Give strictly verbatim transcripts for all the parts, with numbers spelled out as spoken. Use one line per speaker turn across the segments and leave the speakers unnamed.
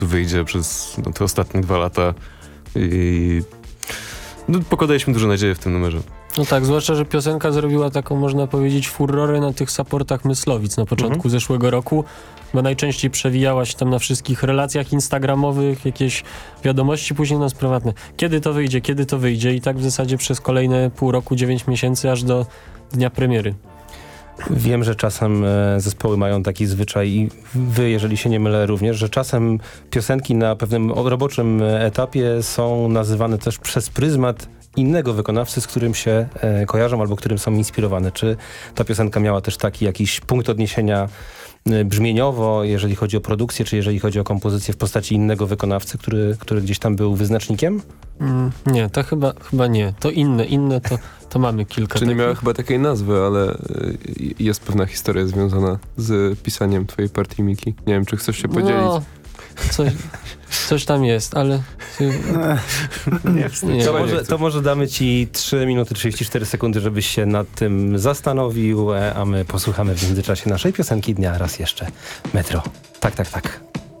wyjdzie przez no, te ostatnie dwa lata i no, pokładaliśmy duże nadzieje w tym numerze.
No tak, zwłaszcza, że piosenka zrobiła taką, można powiedzieć, furorę na tych supportach Myslowic na początku mhm. zeszłego roku, bo najczęściej przewijała się tam na wszystkich relacjach instagramowych, jakieś wiadomości, później nas prywatne. Kiedy to wyjdzie, kiedy to wyjdzie i tak w zasadzie przez kolejne pół roku, dziewięć miesięcy, aż do dnia premiery.
Wiem, że czasem zespoły mają taki zwyczaj i wy, jeżeli się nie mylę również, że czasem piosenki na pewnym roboczym etapie są nazywane też przez pryzmat innego wykonawcy, z którym się e, kojarzą albo którym są inspirowane. Czy ta piosenka miała też taki jakiś punkt odniesienia e, brzmieniowo, jeżeli chodzi o produkcję, czy jeżeli chodzi o kompozycję w postaci innego wykonawcy, który, który gdzieś tam był wyznacznikiem?
Mm, nie, to chyba, chyba nie. To inne, inne to, to mamy kilka.
Czy nie miała chyba takiej nazwy, ale y, jest pewna historia związana z pisaniem twojej partii, Miki. Nie wiem, czy chcesz się podzielić? No,
coś, coś tam jest, ale...
nie, nie. To, może, to może damy ci trzy minuty trzydzieści cztery sekundy, żebyś się nad tym zastanowił, a my posłuchamy w międzyczasie naszej piosenki dnia raz jeszcze. Metro. Tak, tak, tak.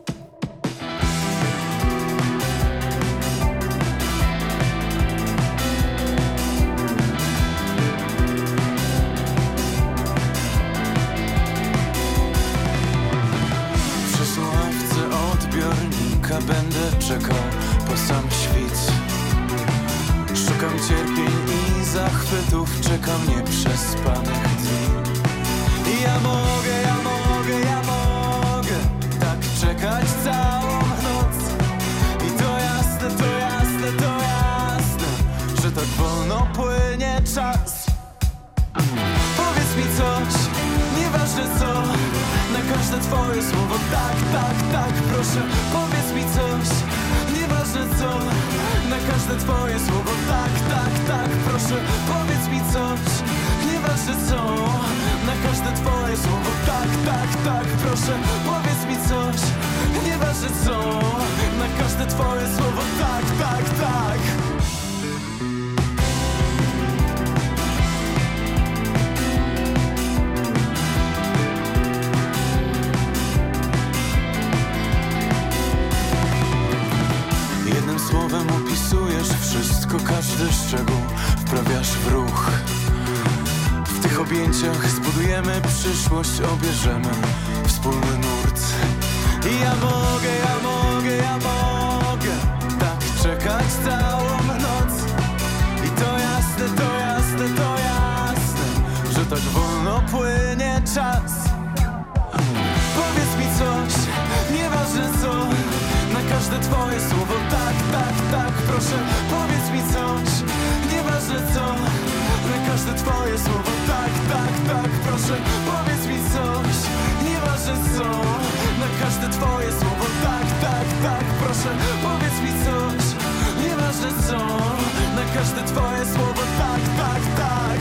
Będę czekał po sam świt. Szukam cierpień i zachwytów, czeka mnie przespanych dni. I ja mogę, ja mogę, ja mogę tak czekać całą noc. I to jasne, to jasne, to jasne, że tak wolno płynie czas. Powiedz mi coś, nieważne co, na każde twoje słowo tak, tak, tak, proszę. Powiedz mi coś, nieważne co, na każde twoje słowo tak, tak, tak, proszę. Powiedz mi coś, nieważne co, na każde twoje słowo tak, tak, tak, proszę. Powiedz mi coś, nieważne co, na każde twoje słowo tak, tak, tak. Słowem opisujesz wszystko, każdy szczegół wprawiasz w ruch. W tych objęciach zbudujemy przyszłość, obierzemy wspólny nurt. I ja mogę, ja mogę, ja mogę tak czekać całą noc. I to jasne, to jasne, to jasne, że tak wolno płynie czas. Powiedz mi coś, nieważne co, na każde twoje słowo tak, tak, tak, proszę. Powiedz mi coś, nieważne co, na każde twoje słowo tak, tak, tak, proszę. Powiedz mi coś, nieważne co, na każde twoje słowo tak, tak, tak, proszę. Powiedz mi coś, nieważne co, na każde twoje słowo tak, tak, tak.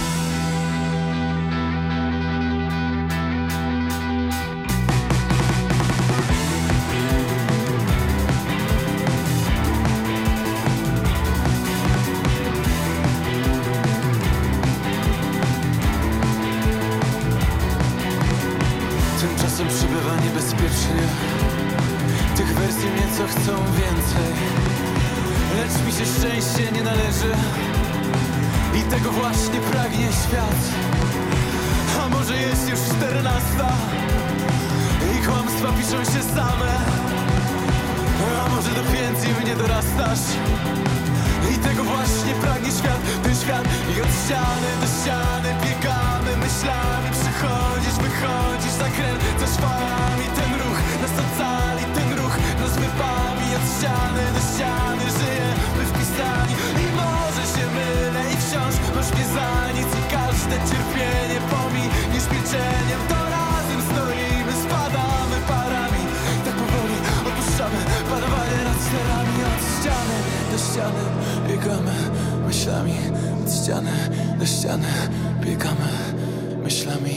Przybywa niebezpiecznie, tych wersji nieco chcą więcej, lecz mi się szczęście nie należy i tego właśnie pragnie świat. A może jest już czternasta i kłamstwa piszą się same, a może do piętni mnie dorastasz i tego właśnie pragnie świat, ten świat. I od ściany do ściany biegamy myślami, przychodzisz, wychodzisz, zakręcasz falami. Ten ruch nas ocali, ten ruch nas wybawi. Od ściany do ściany żyjemy wpisani. I może się mylę i wciąż masz mnie za nic. I każde cierpienie pominiesz milczeniem. To razem stoimy, spadamy parami. Tak powoli opuszczamy panowanie nad sterami. Od ściany do ściany biegamy myślami, od ściany do ściany biegamy myślami.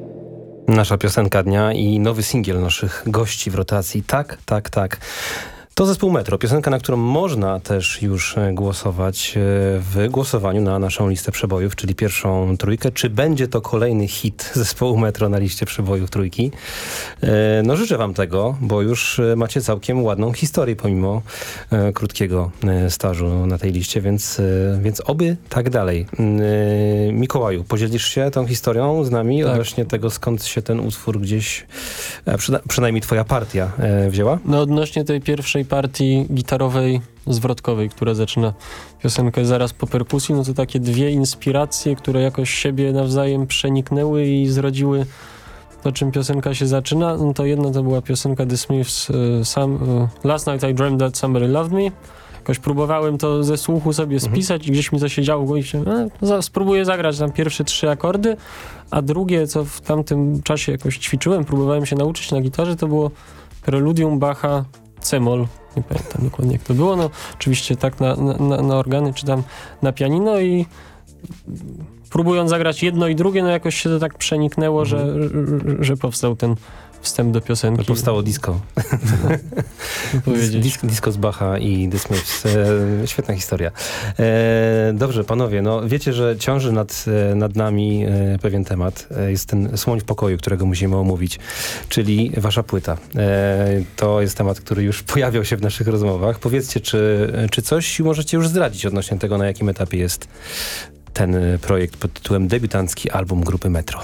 Nasza piosenka dnia i nowy singiel naszych gości w rotacji. Tak, tak, tak. To zespół Metro, piosenka, na którą można też już głosować w głosowaniu na naszą listę przebojów, czyli pierwszą trójkę. Czy będzie to kolejny hit zespołu Metro na liście przebojów trójki? No życzę wam tego, bo już macie całkiem ładną historię pomimo krótkiego stażu na tej liście, więc, więc oby tak dalej. Mikołaju, podzielisz się tą historią z nami tak. odnośnie tego, skąd się ten utwór gdzieś, przyna przynajmniej twoja partia wzięła?
No odnośnie tej pierwszej partii gitarowej, zwrotkowej, która zaczyna piosenkę zaraz po perkusji, no to takie dwie inspiracje, które jakoś siebie nawzajem przeniknęły i zrodziły to, czym piosenka się zaczyna. No to jedna to była piosenka The Smiths, uh, some, uh, Last Night I Dreamed That Somebody Loved Me. Jakoś próbowałem to ze słuchu sobie spisać mhm. i gdzieś mi to się działo i się, e, spróbuję zagrać tam pierwsze trzy akordy, a drugie, co w tamtym czasie jakoś ćwiczyłem, próbowałem się nauczyć na gitarze, to było preludium Bacha C-moll. Nie pamiętam dokładnie jak to było. No oczywiście tak na, na, na organy czy tam na pianino i próbując zagrać jedno i drugie, no jakoś się to tak przeniknęło, mhm. że, że, że powstał ten wstęp do piosenki.
Powstało disco. Dis disco z Bacha i The Smiths. E, świetna historia. E, dobrze, panowie, no wiecie, że ciąży nad, nad nami e, pewien temat. E, jest ten słoń w pokoju, którego musimy omówić, czyli wasza płyta. E, to jest temat, który już pojawiał się w naszych rozmowach. Powiedzcie, czy, czy coś możecie już zdradzić odnośnie tego, na jakim etapie jest ten projekt pod tytułem Debiutancki album grupy Metro?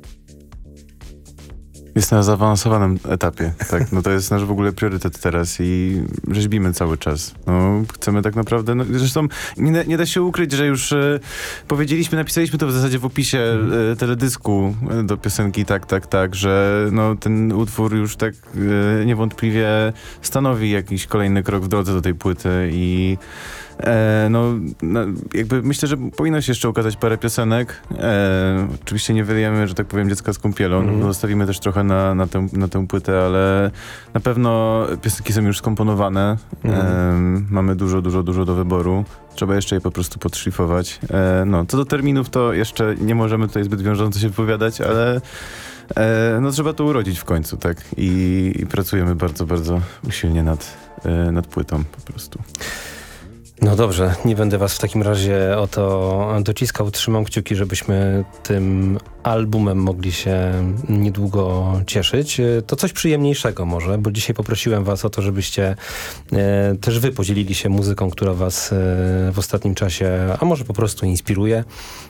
Jest na zaawansowanym etapie, tak, no to jest nasz w ogóle priorytet teraz i rzeźbimy cały czas. No, chcemy tak naprawdę, no, zresztą nie, nie da się ukryć, że już e, powiedzieliśmy, napisaliśmy to w zasadzie w opisie e, teledysku e, do piosenki Tak, Tak, Tak, że no, ten utwór już tak e, niewątpliwie stanowi jakiś kolejny krok w drodze do tej płyty i E, no, no, jakby myślę, że powinno się jeszcze ukazać parę piosenek. E, oczywiście nie wyjemy, że tak powiem, dziecka z kąpielą. Mm. Zostawimy też trochę na, na, tę, na tę płytę, ale na pewno piosenki są już skomponowane. Mm. E, mamy dużo, dużo, dużo do wyboru. Trzeba jeszcze je po prostu podszlifować. E, no, co do terminów, to jeszcze nie możemy tutaj zbyt wiążąco się wypowiadać, ale e, no, trzeba to urodzić w końcu, tak? I, i pracujemy bardzo, bardzo usilnie nad, e, nad płytą po prostu.
No dobrze, nie będę was w takim razie o to dociskał. Trzymam kciuki, żebyśmy tym albumem mogli się niedługo cieszyć. To coś przyjemniejszego może, bo dzisiaj poprosiłem was o to, żebyście e, też wy podzielili się muzyką, która was e, w ostatnim czasie, a może po prostu inspiruje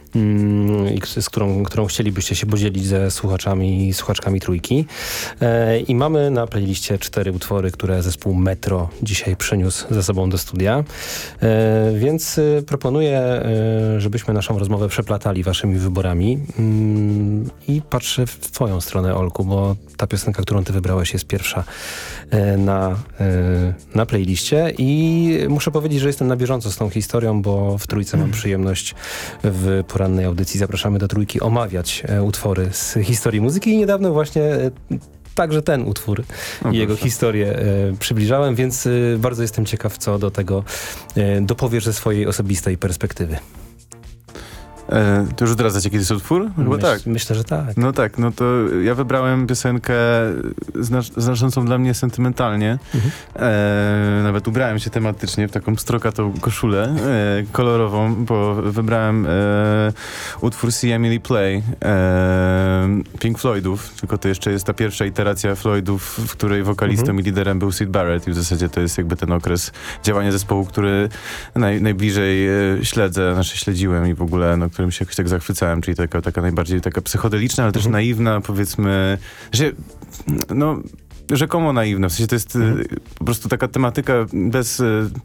i z którą, którą chcielibyście się podzielić ze słuchaczami i słuchaczkami trójki. E, I mamy na playliście cztery utwory, które zespół Metro dzisiaj przyniósł ze sobą do studia. E, więc e, proponuję, e, żebyśmy naszą rozmowę przeplatali waszymi wyborami. Mm, I patrzę w twoją stronę, Olku, bo ta piosenka, którą ty wybrałeś, jest pierwsza e, na, e, na playliście i muszę powiedzieć, że jestem na bieżąco z tą historią, bo w trójce mam przyjemność w porannej audycji Zapraszamy do Trójki omawiać e, utwory z historii muzyki i niedawno właśnie e, także ten utwór no i jego historię e, przybliżałem, więc e, bardzo jestem ciekaw, co do tego e, dopowiesz ze swojej osobistej perspektywy.
E, to już zdradzać, jaki to jest utwór? Chyba
Myśl,
tak.
Myślę, że tak.
No tak, no to ja wybrałem piosenkę znac znaczącą dla mnie sentymentalnie. Mhm. E, nawet ubrałem się tematycznie w taką strokatą koszulę e, kolorową, bo wybrałem e, utwór See Emily Play e, Pink Floydów, tylko to jeszcze jest ta pierwsza iteracja Floydów, w której wokalistą mhm. i liderem był Syd Barrett i w zasadzie to jest jakby ten okres działania zespołu, który naj, najbliżej e, śledzę, znaczy śledziłem i w ogóle no, którym się jakoś tak zachwycałem, czyli taka, taka najbardziej taka psychodeliczna, ale też mhm. naiwna, powiedzmy, że no, rzekomo naiwna, w sensie to jest mhm. po prostu taka tematyka bez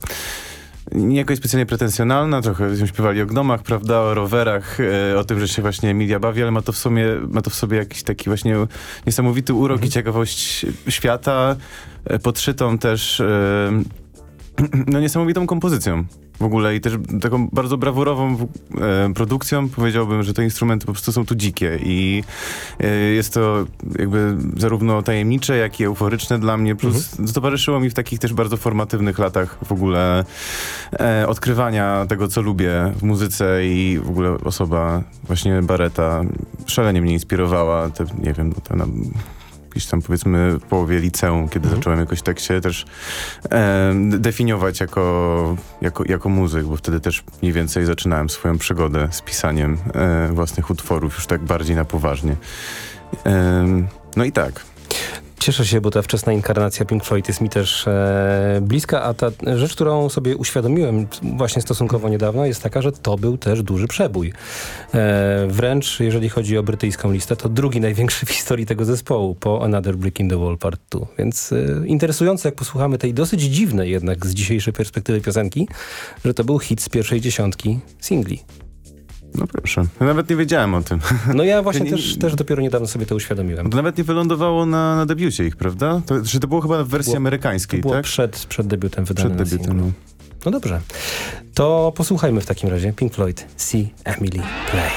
nie jakoś specjalnie pretensjonalna, trochę śpiewali o gnomach, prawda, o rowerach, e, o tym, że się właśnie Emilia bawi, ale ma to w sumie, ma to w sobie jakiś taki właśnie niesamowity urok mhm. i ciekawość świata, e, podszytą też e, no niesamowitą kompozycją. W ogóle i też taką bardzo brawurową e, produkcją. Powiedziałbym, że te instrumenty po prostu są tu dzikie i e, jest to jakby zarówno tajemnicze, jak i euforyczne dla mnie. Plus mhm. towarzyszyło mi w takich też bardzo formatywnych latach w ogóle e, odkrywania tego, co lubię w muzyce i w ogóle osoba właśnie Barretta szalenie mnie inspirowała. Te, nie wiem, te, na, jakiś tam powiedzmy w połowie liceum, kiedy
Mhm.
zacząłem jakoś tak się też e, definiować jako, jako, jako muzyk, bo wtedy też mniej więcej zaczynałem swoją przygodę z pisaniem e, własnych utworów, już tak bardziej na poważnie. E, no i tak.
Cieszę się, bo ta wczesna inkarnacja Pink Floyd jest mi też e, bliska, a ta rzecz, którą sobie uświadomiłem właśnie stosunkowo niedawno, jest taka, że to był też duży przebój. E, wręcz, jeżeli chodzi o brytyjską listę, to drugi największy w historii tego zespołu po Another Brick in the Wall Part dwa. Więc e, interesujące, jak posłuchamy tej dosyć dziwnej jednak z dzisiejszej perspektywy piosenki, że to był hit z pierwszej dziesiątki singli.
No proszę. Ja nawet nie wiedziałem o tym.
No ja właśnie
Nie-
też, też dopiero niedawno sobie to uświadomiłem.
To nawet nie wylądowało na, na debiucie ich, prawda? To, czy to było chyba w wersji
Było-
amerykańskiej,
To było
tak?
przed, przed debiutem wydanym
Przed
na
debiutem.
singlu.
No.
No dobrze. To posłuchajmy w takim razie Pink Floyd, See Emily Play.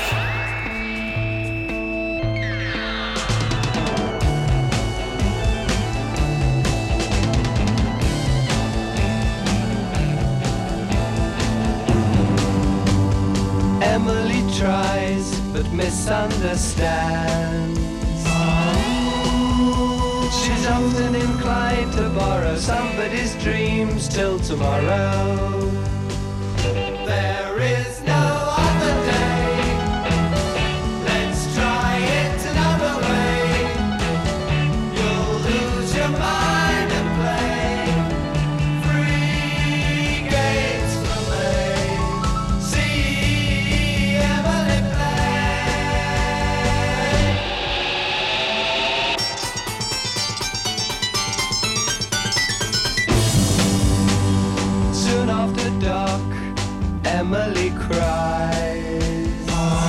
Emily tries but misunderstands. She's often inclined to borrow somebody's dreams till tomorrow. There is no other day. Let's try it another way. You'll lose your mind and play free games for me. See Emily play. Soon after dark, Emily cries,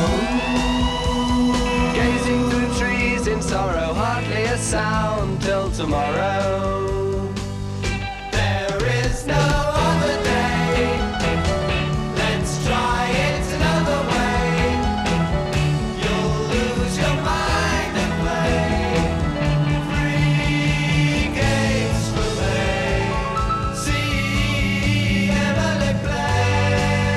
gazing through trees in sorrow, hardly a sound till tomorrow. There is no other day. Let's try it another way. You'll lose your mind and play free games for me. See Emily play.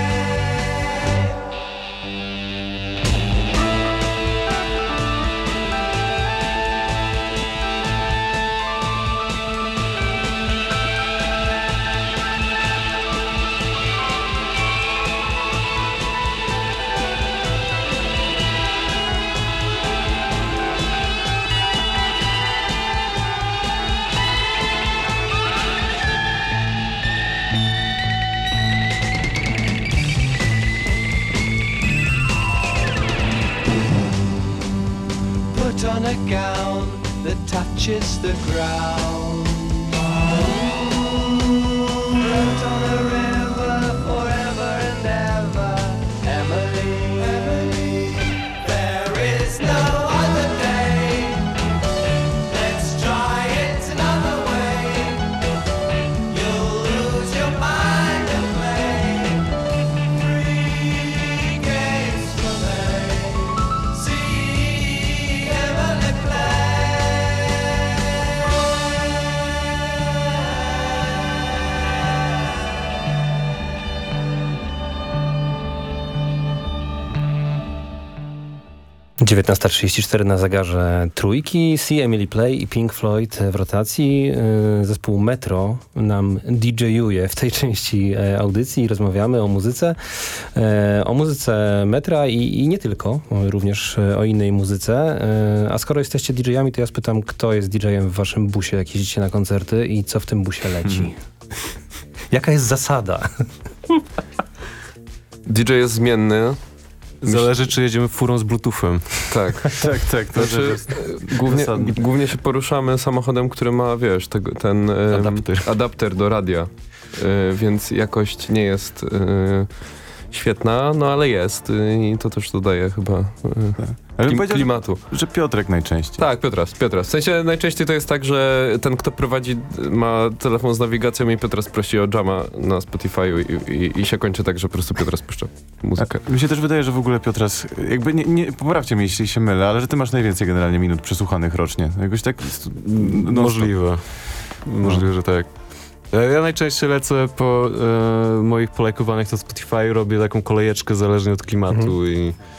Put on a gown that touches the ground. Float on a river forever and ever. Emily, Emily, there is no other day. Let's try it another way. You'll lose your mind and play free games for me. See Emily play.
dziewiętnasta trzydzieści cztery na zegarze trójki, See Emily Play i Pink Floyd w rotacji. Yy, Zespół Metro nam didżejuje w tej części e, audycji. Rozmawiamy o muzyce, e, o muzyce Metra i, i nie tylko, o, również e, o innej muzyce. E, a skoro jesteście didżejami, to ja spytam, kto jest didżejem w waszym busie, jak jeździcie na koncerty i co w tym busie leci?
Hmm.
Jaka jest zasada?
D J jest zmienny.
Zależy, czy jedziemy furą z bluetoothem.
Tak.
Tak, tak. To
Znaczy,
jest
e, głównie,
zasadne.
głównie się poruszamy samochodem, który ma, wiesz, tego, ten em,
Adapter.
adapter do radia, e, więc jakość nie jest e, świetna, no ale jest e, i to też dodaje chyba e,
Ale
klim,
powiedział,
klimatu.
że Piotrek najczęściej.
Tak, Piotras, Piotras. W sensie najczęściej to jest tak, że ten, kto prowadzi, ma telefon z nawigacją i Piotras prosi o jama na Spotify'u i, i, i się kończy tak, że po prostu Piotras puszcza muzykę.
A mi się też wydaje, że w ogóle Piotras, jakby nie, nie poprawcie mnie, jeśli się mylę, ale że ty masz najwięcej generalnie minut przesłuchanych rocznie. Jakoś tak... No,
Możliwe. Możliwe, że tak. E, Ja najczęściej lecę po e, moich polajkowanych na Spotify, robię taką kolejeczkę zależnie od klimatu
Mhm.
i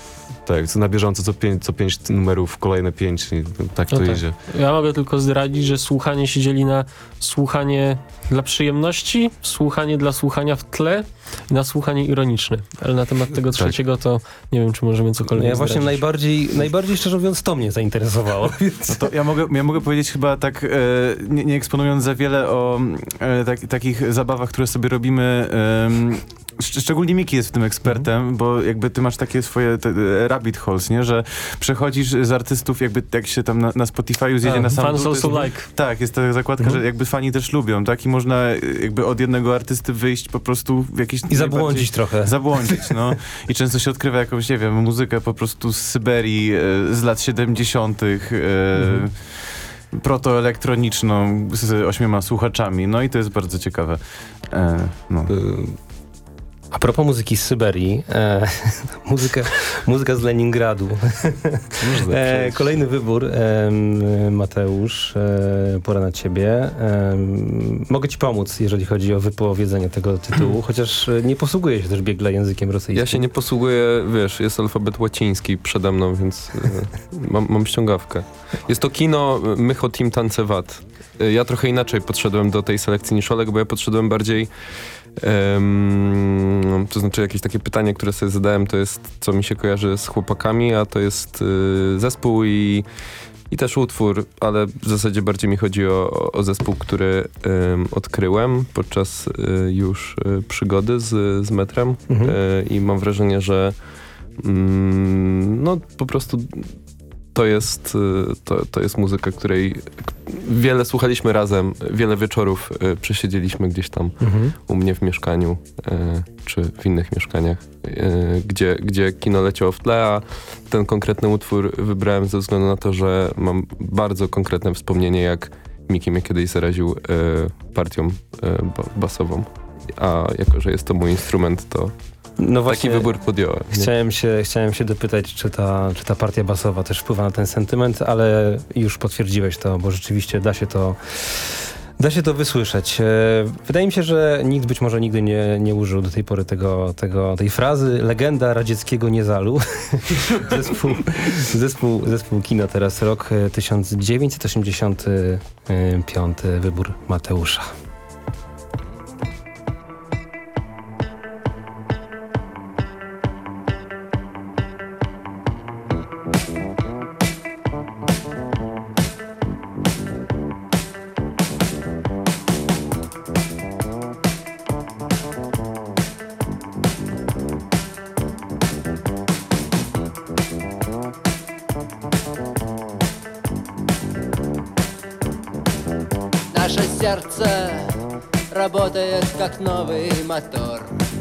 Tak, co na bieżąco co pięć, co pięć numerów, kolejne pięć i tak
No
to
tak.
idzie.
Ja mogę tylko zdradzić, że słuchanie się dzieli na słuchanie dla przyjemności, słuchanie dla słuchania w tle i na słuchanie ironiczne. Ale na temat tego trzeciego to nie wiem, czy możemy cokolwiek
Ja właśnie
zdradzić.
najbardziej, najbardziej szczerze mówiąc to mnie zainteresowało.
No to ja mogę, ja mogę powiedzieć chyba tak, e, nie, nie eksponując za wiele o e, tak, takich zabawach, które sobie robimy. E, Szcz- Szczególnie Miki jest w tym ekspertem, mm. bo jakby ty masz takie swoje te, e, rabbit holes, nie? Że przechodzisz z artystów, jakby jak się tam na, na Spotify'u zjedzie
A,
na sam
fans
dół, to
also
jest,
like.
tak, jest ta zakładka,
Mhm.
że jakby fani też lubią, tak? I można e, jakby od jednego artysty wyjść po prostu w jakieś...
I zabłądzić trochę.
Zabłądzić, no. I często się odkrywa jakąś, nie wiem, muzykę po prostu z Syberii, e, z lat siedemdziesiątych. E,
Mhm.
protoelektroniczną z ośmioma słuchaczami. No i to jest bardzo ciekawe. E, no.
Y,
A propos muzyki z Syberii, e, muzyka, muzyka z Leningradu.
Można
E,
przejść.
kolejny wybór, e, Mateusz, e, pora na ciebie. E, mogę ci pomóc, jeżeli chodzi o wypowiedzenie tego tytułu, chociaż e, nie posługuję się też biegle językiem rosyjskim.
Ja się nie posługuję, wiesz, jest alfabet łaciński przede mną, więc y, mam, mam ściągawkę. Jest to kino Mychotim Tancewat. Y, Ja trochę inaczej podszedłem do tej selekcji niż Oleg, bo ja podszedłem bardziej... Um, to znaczy jakieś takie pytanie, które sobie zadałem, to jest, co mi się kojarzy z chłopakami, a to jest y, zespół i, i też utwór, ale w zasadzie bardziej mi chodzi o, o zespół, który ym, odkryłem podczas y, już y, przygody z, z metrem
Mhm.
y, i mam wrażenie, że mm, no po prostu to jest, y, to, to jest muzyka, której wiele słuchaliśmy razem, wiele wieczorów y, przesiedzieliśmy gdzieś tam
Mhm.
u mnie w mieszkaniu, y, czy w innych mieszkaniach, y, gdzie, gdzie kino leciało w tle, a ten konkretny utwór wybrałem ze względu na to, że mam bardzo konkretne wspomnienie, jak Miki mnie kiedyś zaraził y, partią y, ba- basową. A jako, że jest to mój instrument, to
No
taki
właśnie,
wybór podjąłem. nie?
Chciałem się, chciałem się dopytać, czy ta, czy ta partia basowa też wpływa na ten sentyment, ale już potwierdziłeś to, bo rzeczywiście da się to, da się to wysłyszeć. E, Wydaje mi się, że nikt być może nigdy nie, nie użył do tej pory tego, tego, tej frazy legenda radzieckiego Niezalu. zespół, zespół, zespół kino teraz, rok e, tysiąc dziewięćset osiemdziesiąty piąty, wybór Mateusza.
Наше сердце работает как новый мотор.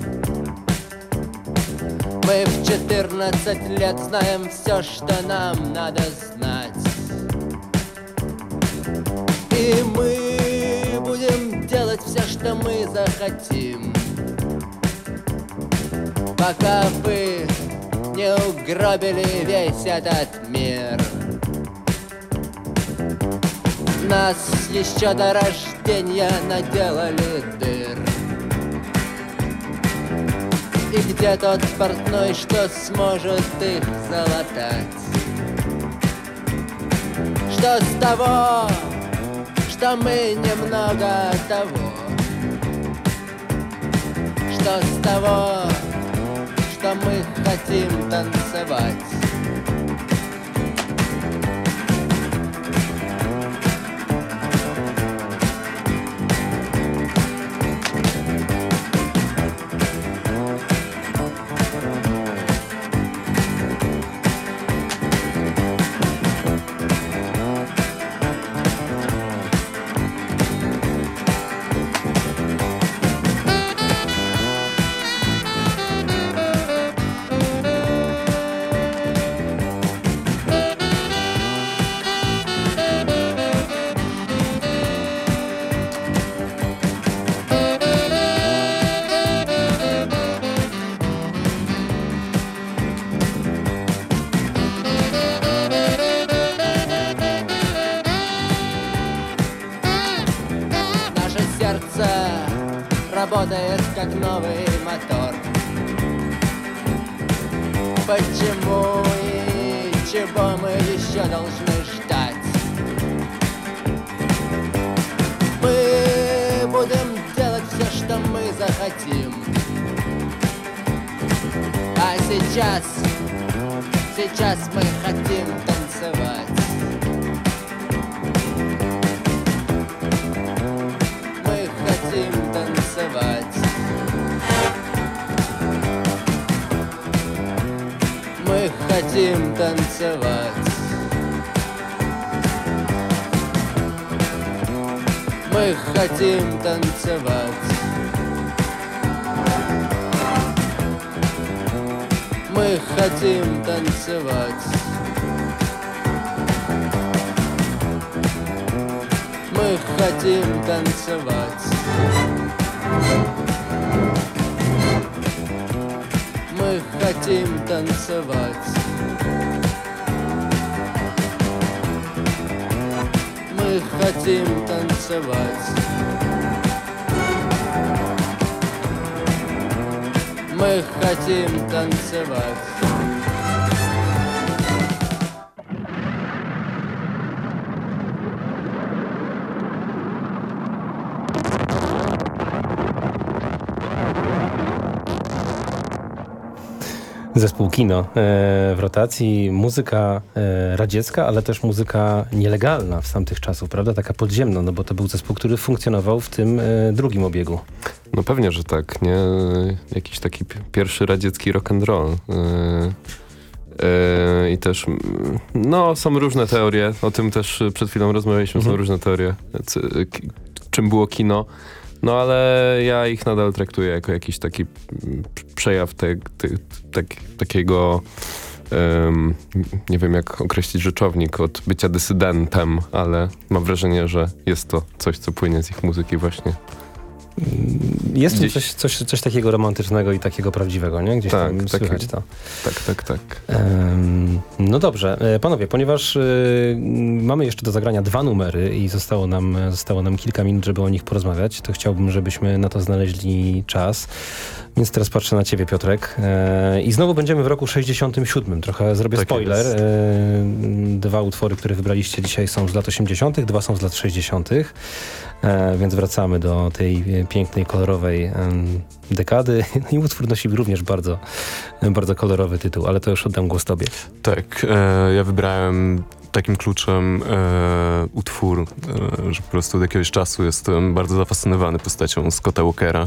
Мы в четырнадцать лет знаем все, что нам надо знать. И мы будем делать все, что мы захотим, пока вы не угробили весь этот мир. Нас еще до рождения наделали дыр. И где тот портной, что сможет их залатать? Что с того, что мы немного того? Что с того, что мы хотим танцевать? Работает как новый мотор. Почему чего мы еще должны ждать? Мы будем делать все, что мы захотим. А сейчас, сейчас мы хотим танцевать. Мы хотим танцевать. Мы хотим танцевать. Мы хотим танцевать. Мы хотим танцевать. Мы хотим танцевать. Мы хотим танцевать. Мы хотим танцевать. Мы хотим танцевать.
Zespół Kino e, w rotacji, muzyka e, radziecka, ale też muzyka nielegalna z tamtych czasów, prawda? Taka podziemna, no bo to był zespół, który funkcjonował w tym e, drugim obiegu.
No pewnie, że tak, nie? Jakiś taki pi- pierwszy radziecki rock and roll. Yy, yy, I też, mm, no są różne teorie, o tym też przed chwilą rozmawialiśmy,
Mhm.
są różne teorie, c- k- czym było kino. No ale ja ich nadal traktuję jako jakiś taki mm, przejaw te, te, tak, takiego, um, nie wiem jak określić rzeczownik, od bycia dysydentem, ale mam wrażenie, że jest to coś, co płynie z ich muzyki właśnie.
Jest tu
Gdzieś-
coś, coś, coś takiego romantycznego i takiego prawdziwego, nie? Gdzieś
Tak,
tam
takie-
słychać to.
Tak, tak, tak.
Em, No dobrze, E, panowie, ponieważ y, mamy jeszcze do zagrania dwa numery i zostało nam, zostało nam kilka minut, żeby o nich porozmawiać, to chciałbym, żebyśmy na to znaleźli czas. Więc teraz patrzę na ciebie, Piotrek. E, I znowu będziemy w roku sześćdziesiątym siódmym. Trochę zrobię
Tak
spoiler.
jest.
E, Dwa utwory, które wybraliście dzisiaj są z lat osiemdziesiątych, dwa są z lat sześćdziesiątych. E, Więc wracamy do tej e, pięknej, kolorowej em, dekady. I utwór nosi również bardzo, bardzo kolorowy tytuł, ale to już oddam głos tobie.
Tak, e, ja wybrałem takim kluczem e, utwór, e, że po prostu od jakiegoś czasu jestem bardzo zafascynowany postacią Scotta Walkera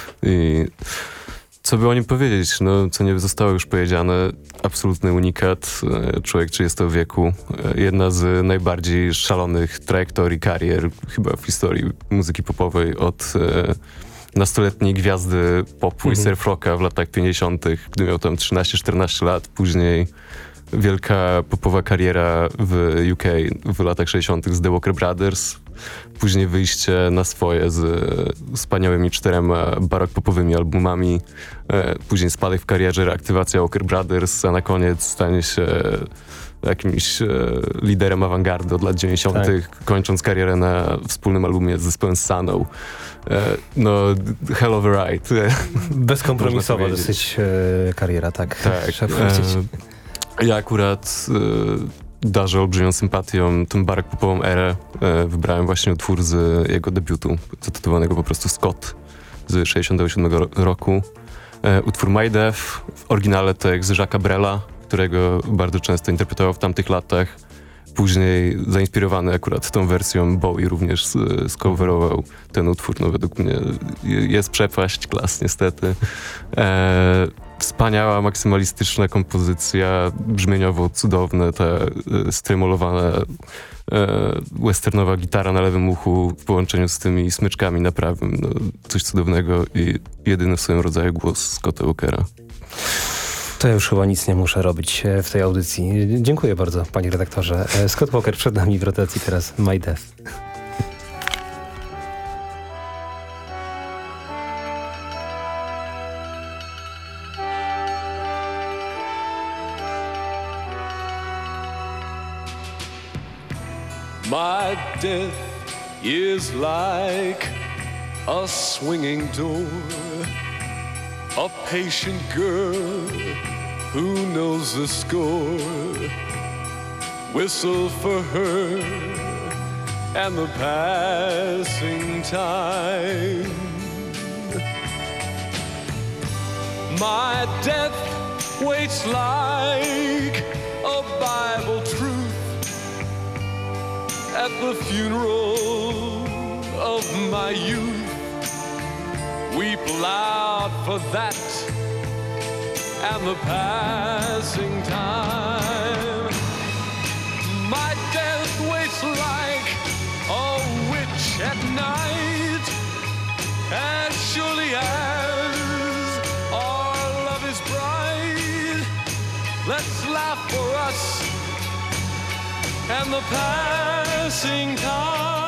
i co by o nim powiedzieć, no co nie zostało już powiedziane, absolutny unikat, e, człowiek trzydziestego wieku, e, jedna z najbardziej szalonych trajektorii karier chyba w historii muzyki popowej od e, nastoletniej gwiazdy popu
Mhm.
i surf rocka w latach pięćdziesiątych, gdy miał tam trzynaście czternaście lat, później wielka popowa kariera w U K w latach sześćdziesiątych z The Walker Brothers, później wyjście na swoje z e, wspaniałymi czterema barok popowymi albumami, e, później spadek w karierze, reaktywacja Walker Brothers, a na koniec stanie się jakimś e, liderem awangardy od lat dziewięćdziesiątych, kończąc karierę na wspólnym albumie z zespołem Sano. E, no, hell of a ride.
Bezkompromisowa
Można powiedzieć.
dosyć e, kariera, tak.
Tak.
Trzeba powiedzieć.
E, ja akurat e, darzę olbrzymią sympatią tą barok popową erę. E, wybrałem właśnie utwór z jego debiutu, zatytułowanego po prostu Scott z sześćdziesiątego siódmego ro- roku. E, utwór My Death, w oryginale tekst Jacques'a Brela, którego bardzo często interpretował w tamtych latach. Później zainspirowany akurat tą wersją Bowie również z- skowerował ten utwór. No według mnie jest przepaść klas niestety. E, wspaniała, maksymalistyczna kompozycja, brzmieniowo cudowne, ta e, stremolowana e, westernowa gitara na lewym uchu w połączeniu z tymi smyczkami na prawym. No, coś cudownego i jedyny w swoim rodzaju głos Scotta Walkera.
To ja już chyba nic nie muszę robić e, w tej audycji. Dziękuję bardzo, panie redaktorze. E, Scott Walker przed nami w rotacji teraz My Death.
My death is like a swinging door, a patient girl who knows the score. whistle for her and the passing time. My death waits like a Bible truth at the funeral of my youth. Weep loud for that and the passing time. My death waits like a witch at night, as surely as our love is bright. Let's laugh for us and the passing time.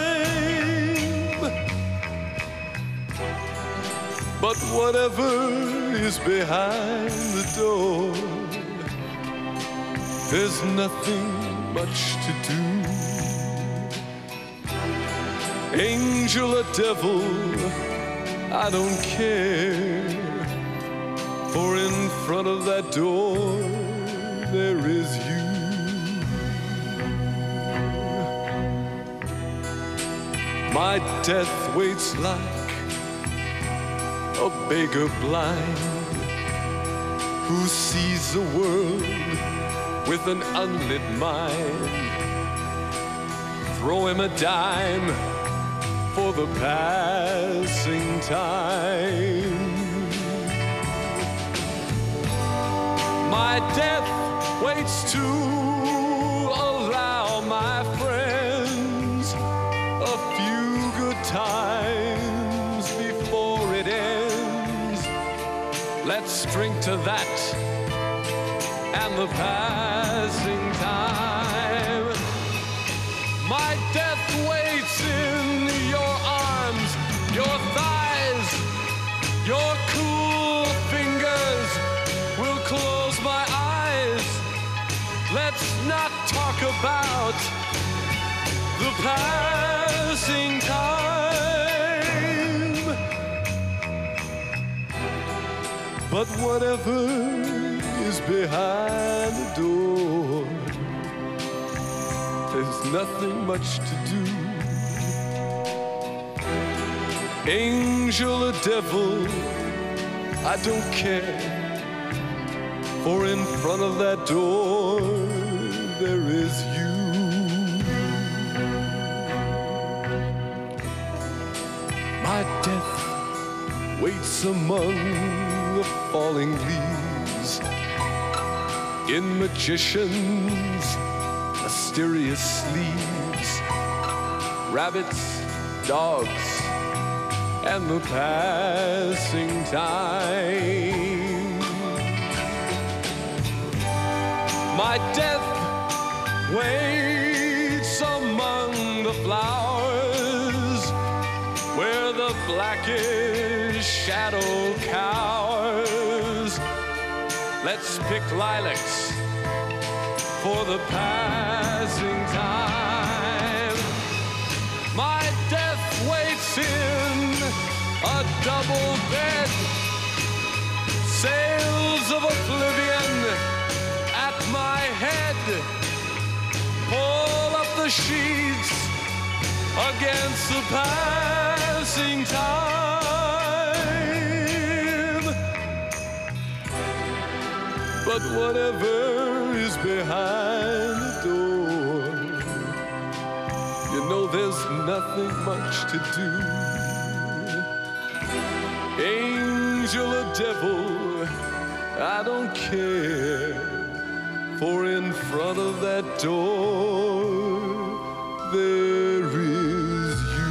But whatever is behind the door, there's nothing much to do. Angel or devil, I don't care, for in front of that door there is you. My death waits like a beggar blind who sees the world with an unlit mind. Throw him a dime for the passing time. My death waits to allow my friends a few good times before it ends. Let's drink to that and the passing time. My death waits in your arms, your thighs, your cool fingers will close my eyes. Let's not talk about the passing time. But whatever is behind the door, there's nothing much to do. Angel or devil, I don't care, for in front of that door there is you. My death waits among the falling leaves in magicians' mysterious sleeves, rabbits, dogs, and the passing time. My death waits among the flowers where the blackish shadow cowers. Let's pick lilacs for the passing time. My death waits in a double bed, sails of oblivion at my head. Pull up the sheets against the passing time. But whatever is behind the door, you know there's nothing much to do. Angel or devil, I don't care, for in front of that door there is you.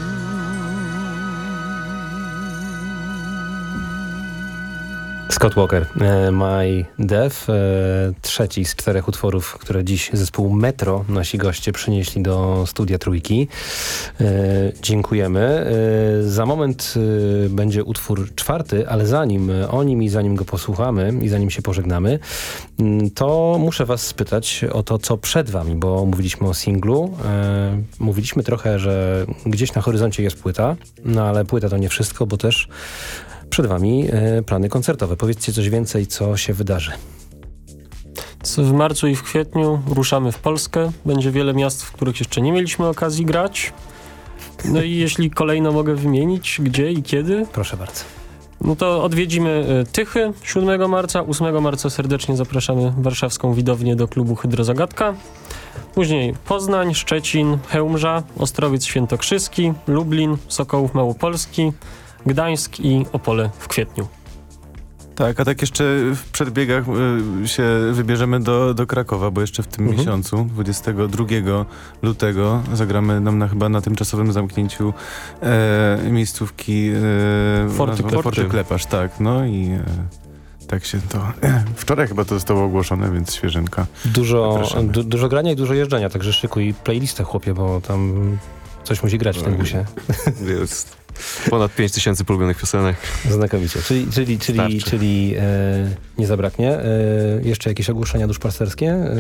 Scott Walker, My Death, trzeci z czterech utworów, które dziś zespół Metro, nasi goście, przynieśli do Studia Trójki. Dziękujemy. Za moment będzie utwór czwarty, ale zanim o nim i zanim go posłuchamy i zanim się pożegnamy, to muszę was spytać o to, co przed wami, bo mówiliśmy o singlu, mówiliśmy trochę, że gdzieś na horyzoncie jest płyta, no ale płyta to nie wszystko, bo też przed wami plany koncertowe. Powiedzcie coś więcej, co się wydarzy.
W marcu i w kwietniu ruszamy w Polskę. Będzie wiele miast, w których jeszcze nie mieliśmy okazji grać. No i jeśli kolejno mogę wymienić, gdzie i kiedy,
Proszę bardzo.
no to odwiedzimy y, Tychy siódmego marca, ósmego marca serdecznie zapraszamy warszawską widownię do klubu Hydrozagadka. Później Poznań, Szczecin, Chełmża, Ostrowiec Świętokrzyski, Lublin, Sokołów Małopolski, Gdańsk i Opole w kwietniu.
Tak, a tak jeszcze w przedbiegach y, się wybierzemy do, do Krakowa, bo jeszcze w tym
Mhm.
miesiącu, dwudziestego drugiego lutego, zagramy nam na, chyba na tymczasowym zamknięciu e, miejscówki e,
Forty
nazwa-
Klep.
Forty Kleparz, tak, no i e, tak się to... E, wczoraj chyba to zostało ogłoszone, więc świeżynka.
Dużo,
Zapraszamy.
du, dużo grania i dużo jeżdżenia, także szykuj playlistę, chłopie, bo tam coś musi grać w tym busie.
Jest ponad pięć tysięcy polubionych piosenek.
Znakomicie. Czyli, czyli, czyli,
Starczy.
czyli e, nie zabraknie. E, jeszcze jakieś ogłoszenia duszpasterskie? E,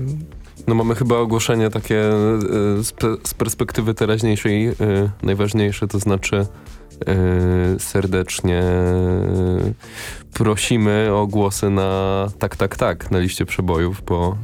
No mamy chyba ogłoszenie takie e, z, pe- z perspektywy teraźniejszej e, najważniejsze, to znaczy e, serdecznie e, prosimy o głosy na tak, tak, tak na liście przebojów, bo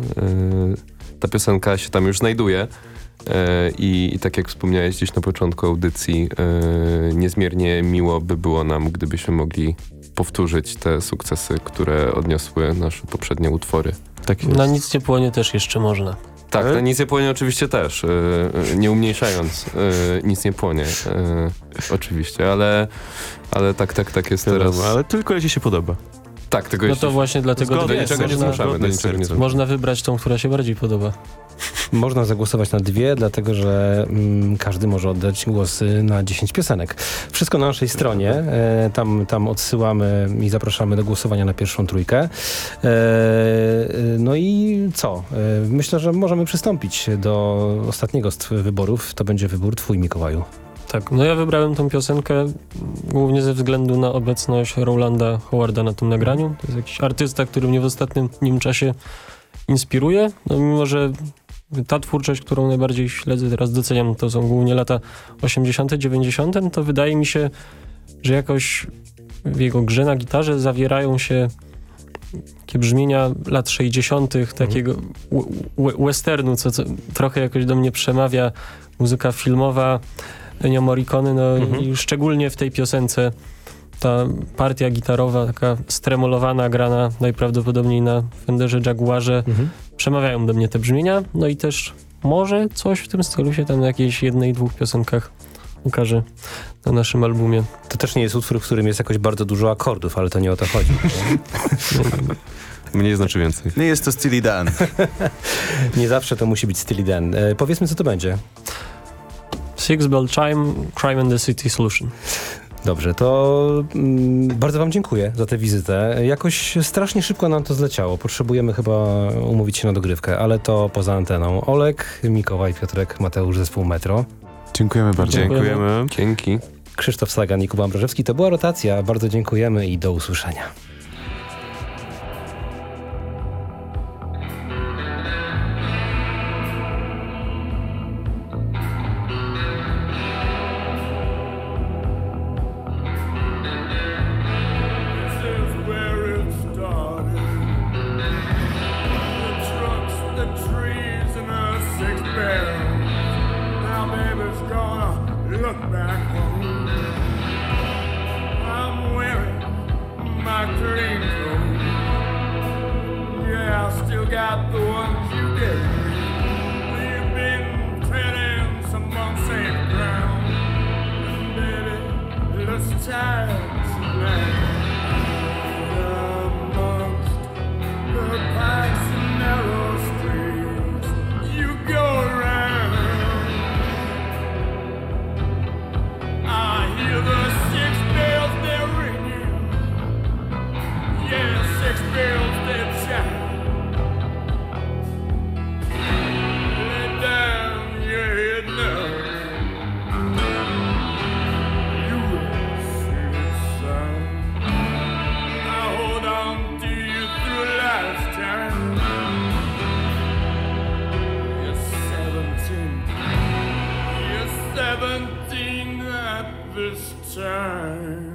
e, ta piosenka się tam już znajduje. E, I, I tak jak wspomniałeś gdzieś na początku audycji, e, niezmiernie miło by było nam, gdybyśmy mogli powtórzyć te sukcesy, które odniosły nasze poprzednie utwory.
Tak jest.
Na nic nie płonie też jeszcze można.
Tak, na nic nie płonie oczywiście też, e, e, nie umniejszając, e, nic nie płonie, e, oczywiście, ale, ale tak, tak, tak jest
Wiadomo,
teraz.
ale tylko jeśli się podoba.
Tak, tego
No
jeszcze
to właśnie dlatego
Zgodnie,
do
dwie
niczego nie
można,
zmuszamy, do
zgodnie z
niczego nie
sercem.
zmuszamy.
można wybrać tą, która się bardziej podoba.
Można zagłosować na dwie, dlatego że mm, każdy może oddać głosy na dziesięć piosenek. Wszystko na naszej stronie. E, tam, tam odsyłamy i zapraszamy do głosowania na pierwszą trójkę. E, e, no i co? E, myślę, że możemy przystąpić do ostatniego z tw- wyborów. To będzie wybór twój, Mikołaju.
Tak, no ja wybrałem tą piosenkę głównie ze względu na obecność Rowlanda Howarda na tym nagraniu. To jest jakiś artysta, który mnie w ostatnim czasie inspiruje. No mimo, że ta twórczość, którą najbardziej śledzę, teraz doceniam, to są głównie lata osiemdziesiąte, dziewięćdziesiąte, no to wydaje mi się, że jakoś w jego grze na gitarze zawierają się takie brzmienia lat sześćdziesiątych, takiego w- w- westernu, co, co trochę jakoś do mnie przemawia, muzyka filmowa Ennio Morricone, no
Mhm.
i szczególnie w tej piosence ta partia gitarowa, taka stremolowana, grana najprawdopodobniej na Fenderze Jaguarze,
Mhm.
przemawiają do mnie te brzmienia, no i też może coś w tym stylu się tam na jakiejś jednej, dwóch piosenkach ukaże na naszym albumie.
To też nie jest utwór, w którym jest jakoś bardzo dużo akordów, ale to nie o to chodzi.
Mniej znaczy więcej.
Nie jest to Steely Dan.
Nie zawsze to musi być Steely Dan. E, powiedzmy, co to będzie.
Six Bell Chime, Crime and the City Solution.
Dobrze, to mm, bardzo wam dziękuję za tę wizytę. Jakoś strasznie szybko nam to zleciało. Potrzebujemy chyba umówić się na dogrywkę, ale to poza anteną. Olek, Mikołaj, Piotrek, Mateusz, zespół Metro,
Dziękujemy bardzo.
Dziękujemy.
Dzięki.
Krzysztof Sagan i Kuba Ambrożewski. To była rotacja. Bardzo dziękujemy i do usłyszenia.
This is where it started. The trucks, the trees, and the six barrels. Now baby's gonna look back home. I'm wearing my green coat. Yeah, I still got the ones you gave me. We've been treading some unsafe ground. And baby, this time's now. Amongst the pikes and narrow streets you go around, I hear the six bells they're ringing. Yeah, six bells they're chiming. Lay down your head now. You will see the sun. I hold on to you through lifetime. You're seventeen. You're seventeen at this time.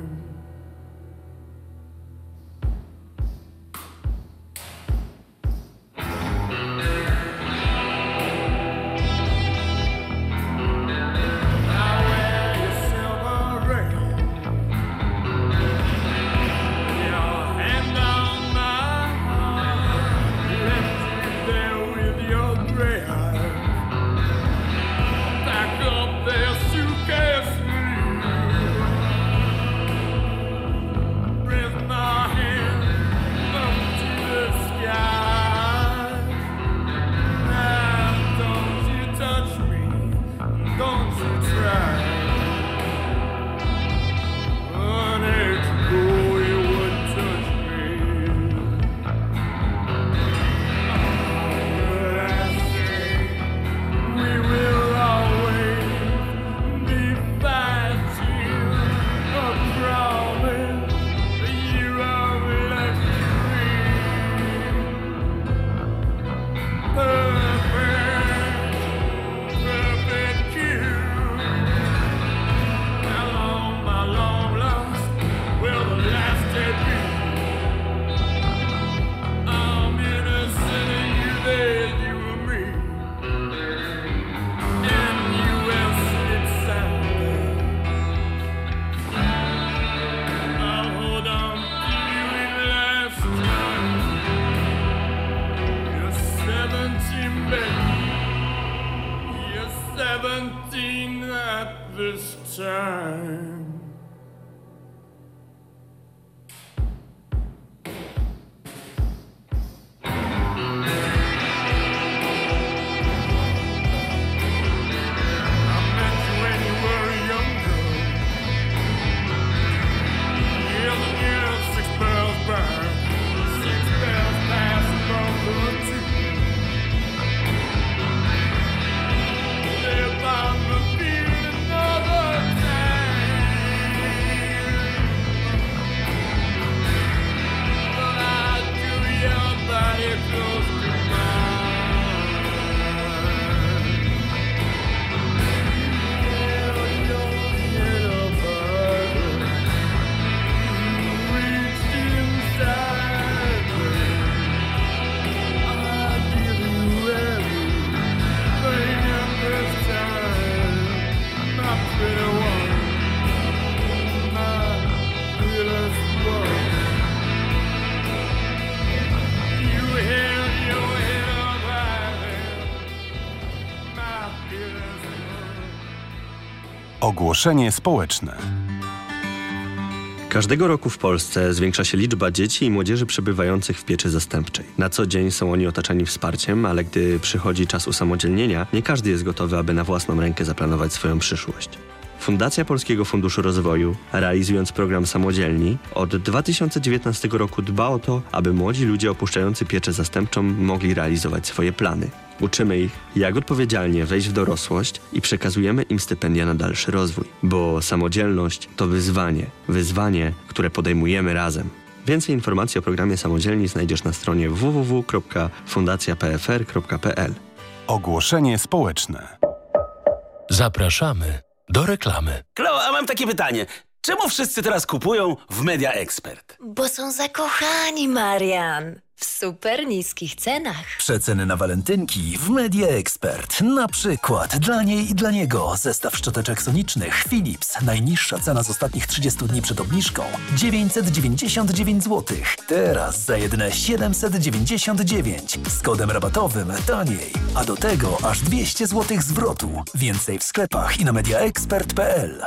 Ogłoszenie społeczne.
Każdego roku w Polsce zwiększa się liczba dzieci i młodzieży przebywających w pieczy zastępczej. Na co dzień są oni otaczani wsparciem, ale gdy przychodzi czas usamodzielnienia, nie każdy jest gotowy, aby na własną rękę zaplanować swoją przyszłość. Fundacja Polskiego Funduszu Rozwoju, realizując program Samodzielni, od dwa tysiące dziewiętnastego roku dba o to, aby młodzi ludzie opuszczający pieczę zastępczą mogli realizować swoje plany. Uczymy ich, jak odpowiedzialnie wejść w dorosłość i przekazujemy im stypendia na dalszy rozwój. Bo samodzielność to wyzwanie. Wyzwanie, które podejmujemy razem. Więcej informacji o programie Samodzielni znajdziesz na stronie w w w kropka fundacja p f r kropka p l.
Ogłoszenie społeczne.
Zapraszamy do reklamy.
Klo, a mam takie pytanie. Czemu wszyscy teraz kupują w Media Expert?
Bo są zakochani, Marian. W super niskich cenach.
Przeceny na walentynki w Media Expert. Na przykład dla niej i dla niego zestaw szczoteczek sonicznych Philips. Najniższa cena z ostatnich trzydziestu dni przed obniżką dziewięćset dziewięćdziesiąt dziewięć złotych. Teraz za jedyne siedemset dziewięćdziesiąt dziewięć. Z kodem rabatowym taniej. A do tego aż dwieście złotych zwrotu. Więcej w sklepach i na mediaexpert kropka p l.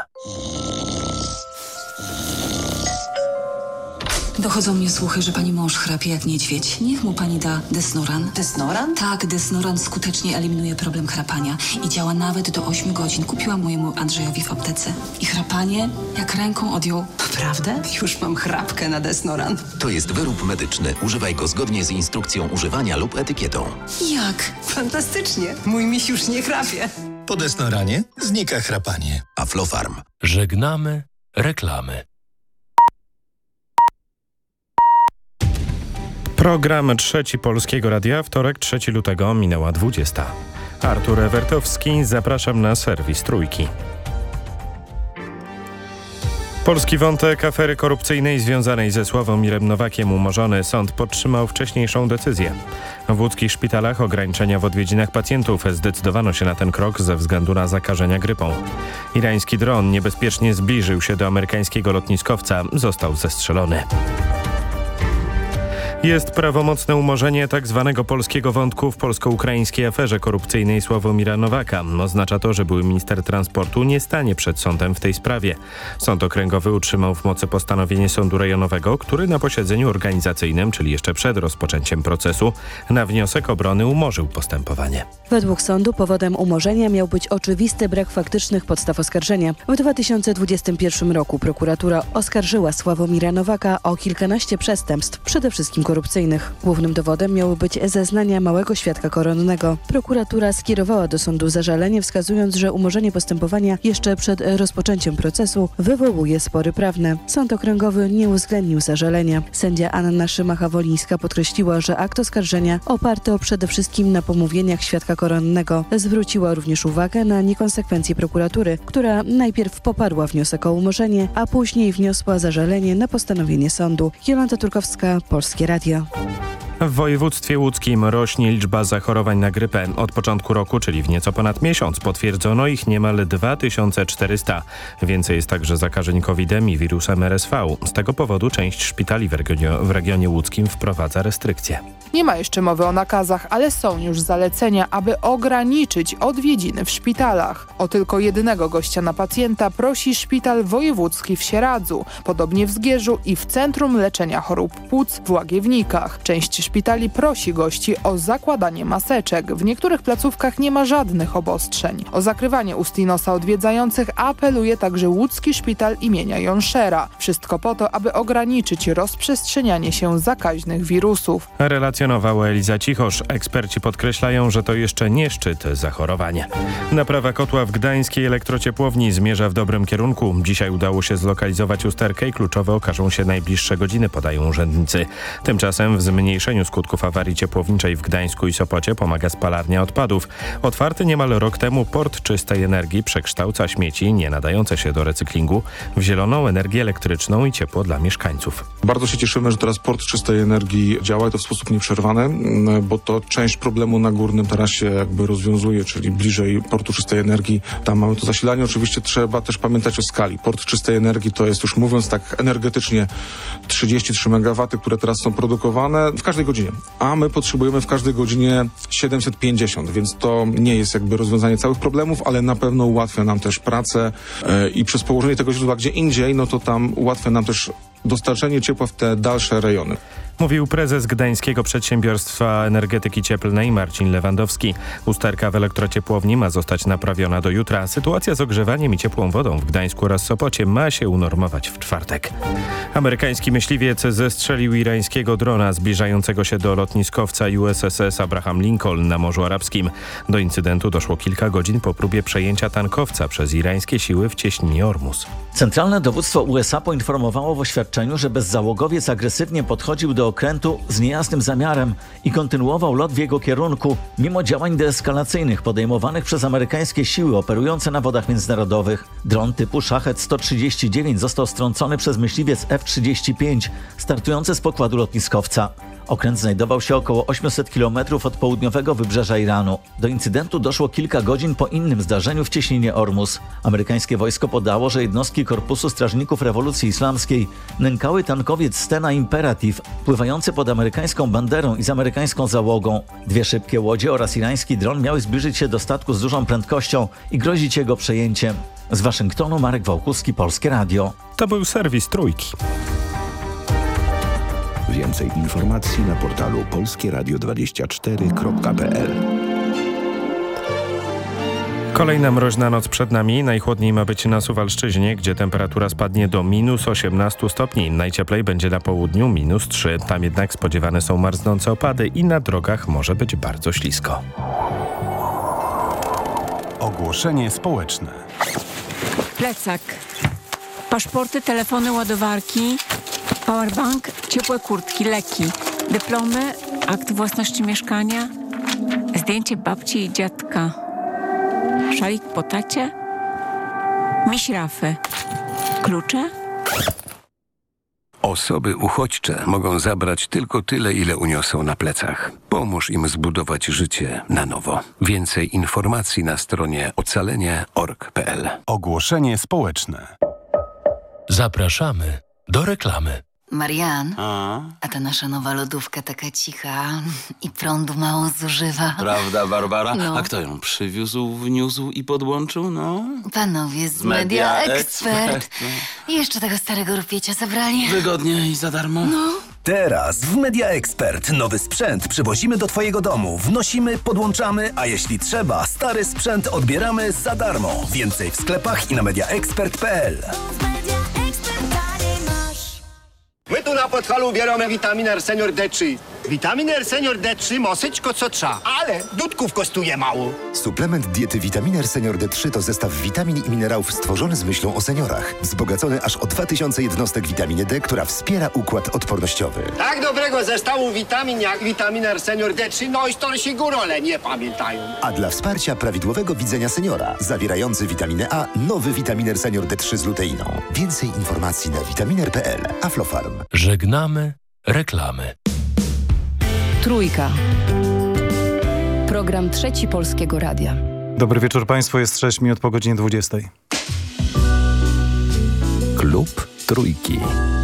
Dochodzą mnie słuchy, że pani mąż chrapie jak niedźwiedź. Niech mu pani da Desnoran.
Desnoran?
Tak, Desnoran skutecznie eliminuje problem chrapania i działa nawet do ośmiu godzin. Kupiłam mojemu Andrzejowi w aptece. I chrapanie jak ręką odjął.
Naprawdę? Już mam chrapkę na Desnoran.
To jest wyrób medyczny. Używaj go zgodnie z instrukcją używania lub etykietą.
Jak?
Fantastycznie. Mój miś już nie chrapie.
Po Desnoranie znika chrapanie. Aflofarm. Żegnamy reklamy.
Program Trzeci Polskiego Radia, wtorek trzeciego lutego, minęła dwudziesta. Artur Ewertowski, zapraszam na serwis Trójki. Polski wątek afery korupcyjnej związanej ze Sławomirem Nowakiem umorzony. Sąd podtrzymał wcześniejszą decyzję. W łódzkich szpitalach ograniczenia w odwiedzinach pacjentów. Zdecydowano się na ten krok ze względu na zakażenia grypą. Irański dron niebezpiecznie zbliżył się do amerykańskiego lotniskowca. Został zestrzelony. Jest prawomocne umorzenie tzw. polskiego wątku w polsko-ukraińskiej aferze korupcyjnej Sławomira Nowaka. Oznacza to, że były minister transportu nie stanie przed sądem w tej sprawie. Sąd okręgowy utrzymał w mocy postanowienie sądu rejonowego, który na posiedzeniu organizacyjnym, czyli jeszcze przed rozpoczęciem procesu, na wniosek obrony umorzył postępowanie.
Według sądu powodem umorzenia miał być oczywisty brak faktycznych podstaw oskarżenia. W dwa tysiące dwudziestym pierwszym roku prokuratura oskarżyła Sławomira Nowaka o kilkanaście przestępstw, przede wszystkim korupcyjnych. Głównym dowodem miały być zeznania małego świadka koronnego. Prokuratura skierowała do sądu zażalenie, wskazując, że umorzenie postępowania jeszcze przed rozpoczęciem procesu wywołuje spory prawne. Sąd okręgowy nie uwzględnił zażalenia. Sędzia Anna Szymacha-Wolińska podkreśliła, że akt oskarżenia oparty przede wszystkim na pomówieniach świadka koronnego. Zwróciła również uwagę na niekonsekwencje prokuratury, która najpierw poparła wniosek o umorzenie, a później wniosła zażalenie na postanowienie sądu. Jolanta Turkowska, Polskie Radio.
W województwie łódzkim rośnie liczba zachorowań na grypę. Od początku roku, czyli w nieco ponad miesiąc, potwierdzono ich niemal dwa tysiące czterysta. Więcej jest także zakażeń kowidem i wirusem R S V. Z tego powodu część szpitali w regionie, w regionie łódzkim wprowadza restrykcje.
Nie ma jeszcze mowy o nakazach, ale są już zalecenia, aby ograniczyć odwiedziny w szpitalach. O tylko jednego gościa na pacjenta prosi szpital wojewódzki w Sieradzu, podobnie w Zgierzu i w Centrum Leczenia Chorób Płuc w Łagiewnikach. Część szpitali prosi gości o zakładanie maseczek. W niektórych placówkach nie ma żadnych obostrzeń. O zakrywanie ust i nosa odwiedzających apeluje także łódzki szpital imienia Jonszera. Wszystko po to, aby ograniczyć rozprzestrzenianie się zakaźnych wirusów.
Relacjonowała Eliza Cichosz. Eksperci podkreślają, że to jeszcze nie szczyt zachorowań. Naprawa kotła w gdańskiej elektrociepłowni zmierza w dobrym kierunku. Dzisiaj udało się zlokalizować usterkę i kluczowe okażą się najbliższe godziny, podają urzędnicy. Tymczasem w zmniejszeniu skutków awarii ciepłowniczej w Gdańsku i Sopocie pomaga spalarnia odpadów. Otwarty niemal rok temu port czystej energii przekształca śmieci nie nadające się do recyklingu w zieloną energię elektryczną i ciepło dla mieszkańców.
Bardzo się cieszymy, że teraz port czystej energii działa i to w sposób nieprzypadkowy. przerwane, bo to część problemu na Górnym teraz się jakby rozwiązuje, czyli bliżej portu czystej energii. Tam mamy to zasilanie. Oczywiście trzeba też pamiętać o skali. Port czystej energii to jest, już mówiąc tak energetycznie, trzydzieści trzy megawatty, które teraz są produkowane w każdej godzinie. A my potrzebujemy w każdej godzinie siedemset pięćdziesiąt, więc to nie jest jakby rozwiązanie całych problemów, ale na pewno ułatwia nam też pracę yy, i przez położenie tego źródła gdzie indziej, no to tam ułatwia nam też dostarczenie ciepła w te dalsze rejony.
Mówił prezes Gdańskiego Przedsiębiorstwa Energetyki Cieplnej Marcin Lewandowski. Usterka w elektrociepłowni ma zostać naprawiona do jutra. Sytuacja z ogrzewaniem i ciepłą wodą w Gdańsku oraz Sopocie ma się unormować w czwartek. Amerykański myśliwiec zestrzelił irańskiego drona zbliżającego się do lotniskowca U S S S Abraham Lincoln na Morzu Arabskim. Do incydentu doszło kilka godzin po próbie przejęcia tankowca przez irańskie siły w cieśninie Ormus.
Centralne dowództwo U S A poinformowało w oświadczeniu, że bezzałogowiec agresywnie podchodził do okrętu z niejasnym zamiarem i kontynuował lot w jego kierunku, mimo działań deeskalacyjnych podejmowanych przez amerykańskie siły operujące na wodach międzynarodowych. Dron typu Shahed sto trzydzieści dziewięć został strącony przez myśliwiec F trzydzieści pięć, startujący z pokładu lotniskowca. Okręt znajdował się około osiemset kilometrów od południowego wybrzeża Iranu. Do incydentu doszło kilka godzin po innym zdarzeniu w cieśninie Ormus. Amerykańskie wojsko podało, że jednostki Korpusu Strażników Rewolucji Islamskiej nękały tankowiec Stena Imperative, pływający pod amerykańską banderą i z amerykańską załogą. Dwie szybkie łodzie oraz irański dron miały zbliżyć się do statku z dużą prędkością i grozić jego przejęciem. Z Waszyngtonu Marek Wałkuski, Polskie Radio.
To był serwis Trójki.
Więcej informacji na portalu polskie radio dwadzieścia cztery kropka p l.
Kolejna mroźna noc przed nami. Najchłodniej ma być na Suwalszczyźnie, gdzie temperatura spadnie do minus osiemnaście stopni. Najcieplej będzie na południu minus trzy. Tam jednak spodziewane są marznące opady i na drogach może być bardzo ślisko.
Ogłoszenie społeczne.
Plecak. Paszporty, telefony, ładowarki, powerbank, ciepłe kurtki, leki, dyplomy, akt własności mieszkania, zdjęcie babci i dziadka, szalik po tacie, miś Rafy, klucze.
Osoby uchodźcze mogą zabrać tylko tyle, ile uniosą na plecach. Pomóż im zbudować życie na nowo. Więcej informacji na stronie ocalenie kropka org kropka p l.
Ogłoszenie społeczne.
Zapraszamy do reklamy.
Marian, a? a ta nasza nowa lodówka taka cicha i prądu mało zużywa.
Prawda, Barbara?
No.
A kto ją przywiózł, wniósł i podłączył, no?
Panowie z, z
Media,
Media
Expert.
Expert. I jeszcze tego starego rupiecia zabrali.
Wygodnie i za darmo.
No.
Teraz w Media Expert nowy sprzęt przywozimy do Twojego domu. Wnosimy, podłączamy, a jeśli trzeba, stary sprzęt odbieramy za darmo. Więcej w sklepach i na media expert kropka p l.
My tu na Podhalu bieramy witaminę R Senior D trzy. Witaminę R Senior D trzy mosyczko co trza, ale dudków kosztuje mało.
Suplement diety Vitaminer Senior D trzy to zestaw witamin i minerałów stworzony z myślą o seniorach. Wzbogacony aż o dwa tysiące jednostek witaminy D, która wspiera układ odpornościowy.
Tak dobrego zestawu witamin jak Vitaminer R Senior D trzy, no i starsi górole nie pamiętają.
A dla wsparcia prawidłowego widzenia seniora, zawierający witaminę A, nowy Vitaminer Senior D trzy z luteiną. Więcej informacji na vitaminer kropka p l. Aflofarm.
Żegnamy reklamy.
Trójka. Program Trzeci Polskiego Radia.
Dobry wieczór Państwu, jest sześć minut po godzinie dwudziestej.
Klub Trójki.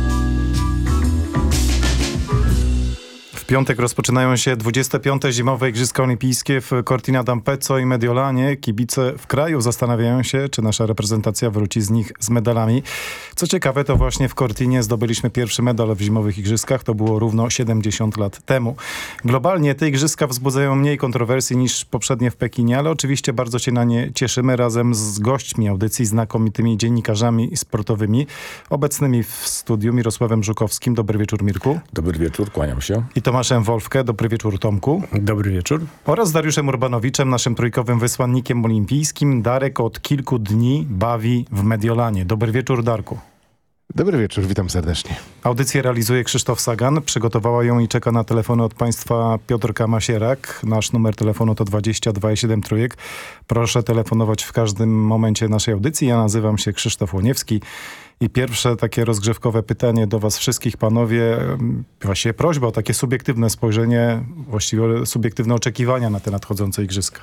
W piątek rozpoczynają się dwudzieste piąte Zimowe Igrzyska Olimpijskie w Cortina d'Ampezzo i Mediolanie. Kibice w kraju zastanawiają się, czy nasza reprezentacja wróci z nich z medalami. Co ciekawe, to właśnie w Cortinie zdobyliśmy pierwszy medal w Zimowych Igrzyskach. To było równo siedemdziesiąt lat temu. Globalnie te igrzyska wzbudzają mniej kontrowersji niż poprzednie w Pekinie, ale oczywiście bardzo się na nie cieszymy razem z gośćmi audycji, znakomitymi dziennikarzami sportowymi, obecnymi w studiu Mirosławem Żukowskim. Dobry wieczór, Mirku.
Dobry wieczór, kłaniam się.
I Tomaszem Wolfke. Dobry wieczór, Tomku.
Dobry wieczór.
Oraz Dariuszem Urbanowiczem, naszym trójkowym wysłannikiem olimpijskim. Darek od kilku dni bawi w Mediolanie. Dobry wieczór, Darku.
Dobry wieczór, witam serdecznie.
Audycję realizuje Krzysztof Sagan. Przygotowała ją i czeka na telefony od Państwa Piotrka Masierak. Nasz numer telefonu to dwadzieścia dwa siedem trójek. Proszę telefonować w każdym momencie naszej audycji. Ja nazywam się Krzysztof Łoniewski. I pierwsze takie rozgrzewkowe pytanie do was wszystkich, panowie. Właściwie prośba o takie subiektywne spojrzenie, właściwie subiektywne oczekiwania na te nadchodzące igrzyska.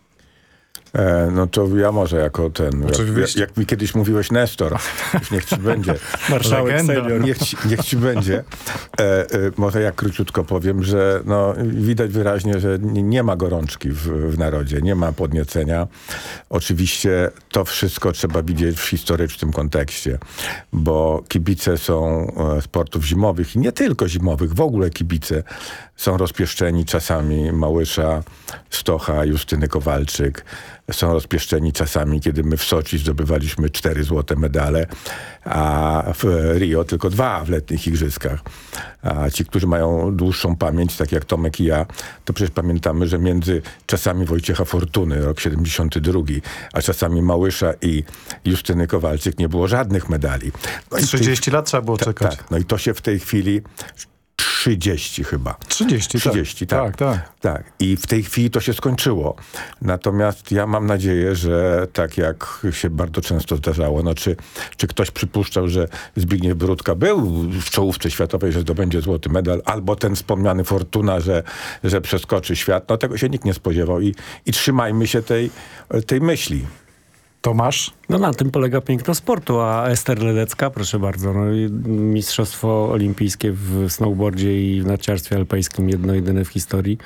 E, no to ja może jako ten,
Oczywiście.
jak, jak mi kiedyś mówiłeś Nestor, już niech ci będzie.
Marszałek senior.
Niech ci, niech ci będzie. E, e, może ja króciutko powiem, że no, widać wyraźnie, że nie, nie ma gorączki w, w narodzie, nie ma podniecenia. Oczywiście to wszystko trzeba widzieć w historycznym kontekście, bo kibice są e, sportów zimowych i nie tylko zimowych, w ogóle kibice są rozpieszczeni czasami Małysza, Stocha, Justyny Kowalczyk. Są rozpieszczeni czasami, kiedy my w Soczi zdobywaliśmy cztery złote medale, a w Rio tylko dwa w letnich igrzyskach. A ci, którzy mają dłuższą pamięć, tak jak Tomek i ja, to przecież pamiętamy, że między czasami Wojciecha Fortuny, rok siedemdziesiąty drugi, a czasami Małysza i Justyny Kowalczyk nie było żadnych medali. No
trzydzieści lat trzeba było
tak,
czekać.
Tak, no i to się w tej chwili... trzydzieści chyba.
trzydzieści,
trzydzieści
tak.
tak.
Tak, tak.
tak. I w tej chwili to się skończyło. Natomiast ja mam nadzieję, że tak jak się bardzo często zdarzało, no czy, czy ktoś przypuszczał, że Zbigniew Bródka był w czołówce światowej, że zdobędzie złoty medal, albo ten wspomniany Fortuna, że, że przeskoczy świat, no tego się nikt nie spodziewał. I, i trzymajmy się tej, tej myśli.
Tomasz?
No na tym polega piękno sportu, a Ester Ledecka, proszę bardzo, no, mistrzostwo olimpijskie w snowboardzie i w narciarstwie alpejskim, jedno jedyne w historii.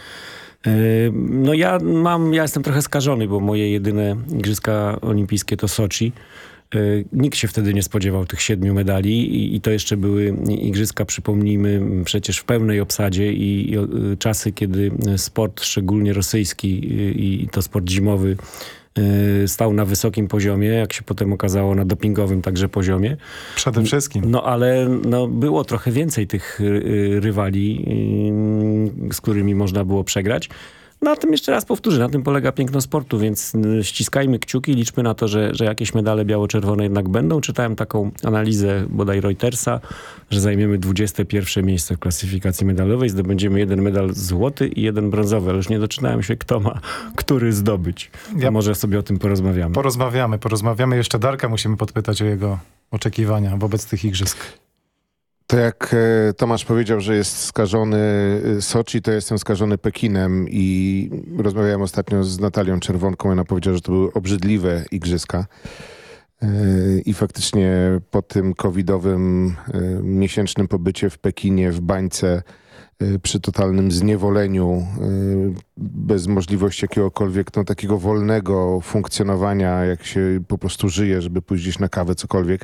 No ja mam, ja jestem trochę skażony, bo moje jedyne igrzyska olimpijskie to Soczi. Nikt się wtedy nie spodziewał tych siedmiu medali i, i to jeszcze były igrzyska, przypomnijmy, przecież w pełnej obsadzie i, i czasy, kiedy sport, szczególnie rosyjski i, i to sport zimowy, stał na wysokim poziomie, jak się potem okazało, na dopingowym także poziomie.
Przede wszystkim.
No ale no, było trochę więcej tych rywali, z którymi można było przegrać. Na tym jeszcze raz powtórzę, na tym polega piękno sportu, więc ściskajmy kciuki, liczmy na to, że, że jakieś medale biało-czerwone jednak będą. Czytałem taką analizę bodaj Reutersa, że zajmiemy dwudzieste pierwsze miejsce w klasyfikacji medalowej, zdobędziemy jeden medal złoty i jeden brązowy, ale już nie doczytałem się, kto ma który zdobyć. Ja... Może sobie o tym porozmawiamy.
Porozmawiamy, porozmawiamy. Jeszcze Darka musimy podpytać o jego oczekiwania wobec tych igrzysk.
To jak Tomasz powiedział, że jest skażony Soczi, to jestem skażony Pekinem i rozmawiałem ostatnio z Natalią Czerwonką, ona powiedziała, że to były obrzydliwe igrzyska i faktycznie po tym covidowym miesięcznym pobycie w Pekinie, w bańce, przy totalnym zniewoleniu, bez możliwości jakiegokolwiek no, takiego wolnego funkcjonowania, jak się po prostu żyje, żeby pójść gdzieś na kawę, cokolwiek,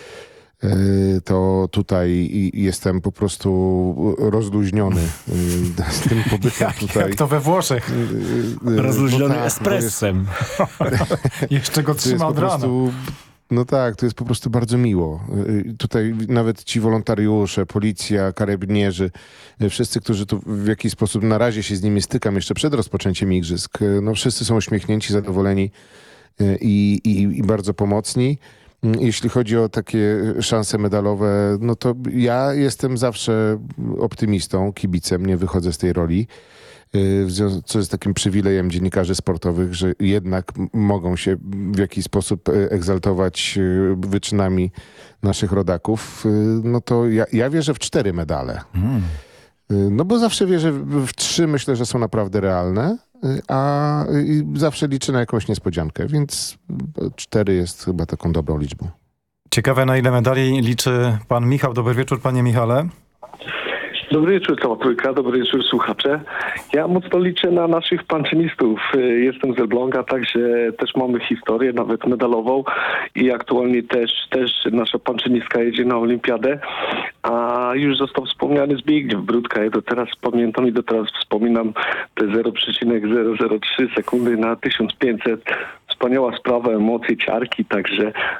to tutaj jestem po prostu rozluźniony z tym pobytem
jak,
tutaj.
Jak to we Włoszech.
Rozluźniony no tak, espressem.
Jest... Jeszcze go trzyma od rana.
No tak, to jest po prostu bardzo miło. Tutaj nawet ci wolontariusze, policja, karabinierzy, wszyscy, którzy tu w jakiś sposób na razie się z nimi stykam jeszcze przed rozpoczęciem igrzysk, no wszyscy są uśmiechnięci, zadowoleni i, i, i bardzo pomocni. Jeśli chodzi o takie szanse medalowe, no to ja jestem zawsze optymistą, kibicem, nie wychodzę z tej roli, co jest takim przywilejem dziennikarzy sportowych, że jednak mogą się w jakiś sposób egzaltować wyczynami naszych rodaków. No to ja, ja wierzę w cztery medale. Mm. No bo zawsze wierzę w trzy, myślę, że są naprawdę realne, a zawsze liczę na jakąś niespodziankę, więc cztery jest chyba taką dobrą liczbą.
Ciekawe, na ile medali liczy pan Michał. Dobry wieczór, panie Michale.
Dobry wieczór, cała trójka, dobry wieczór, słuchacze. Ja mocno liczę na naszych panczynistów. Jestem z Elbląga, także też mamy historię, nawet medalową i aktualnie też, też nasza panczynistka jedzie na olimpiadę, a już został wspomniany Zbigniew Bródka. Ja do teraz pamiętam i do teraz wspominam te zero przecinek zero zero trzy sekundy na tysiąc pięćset. Wspaniała sprawa, emocje, ciarki, także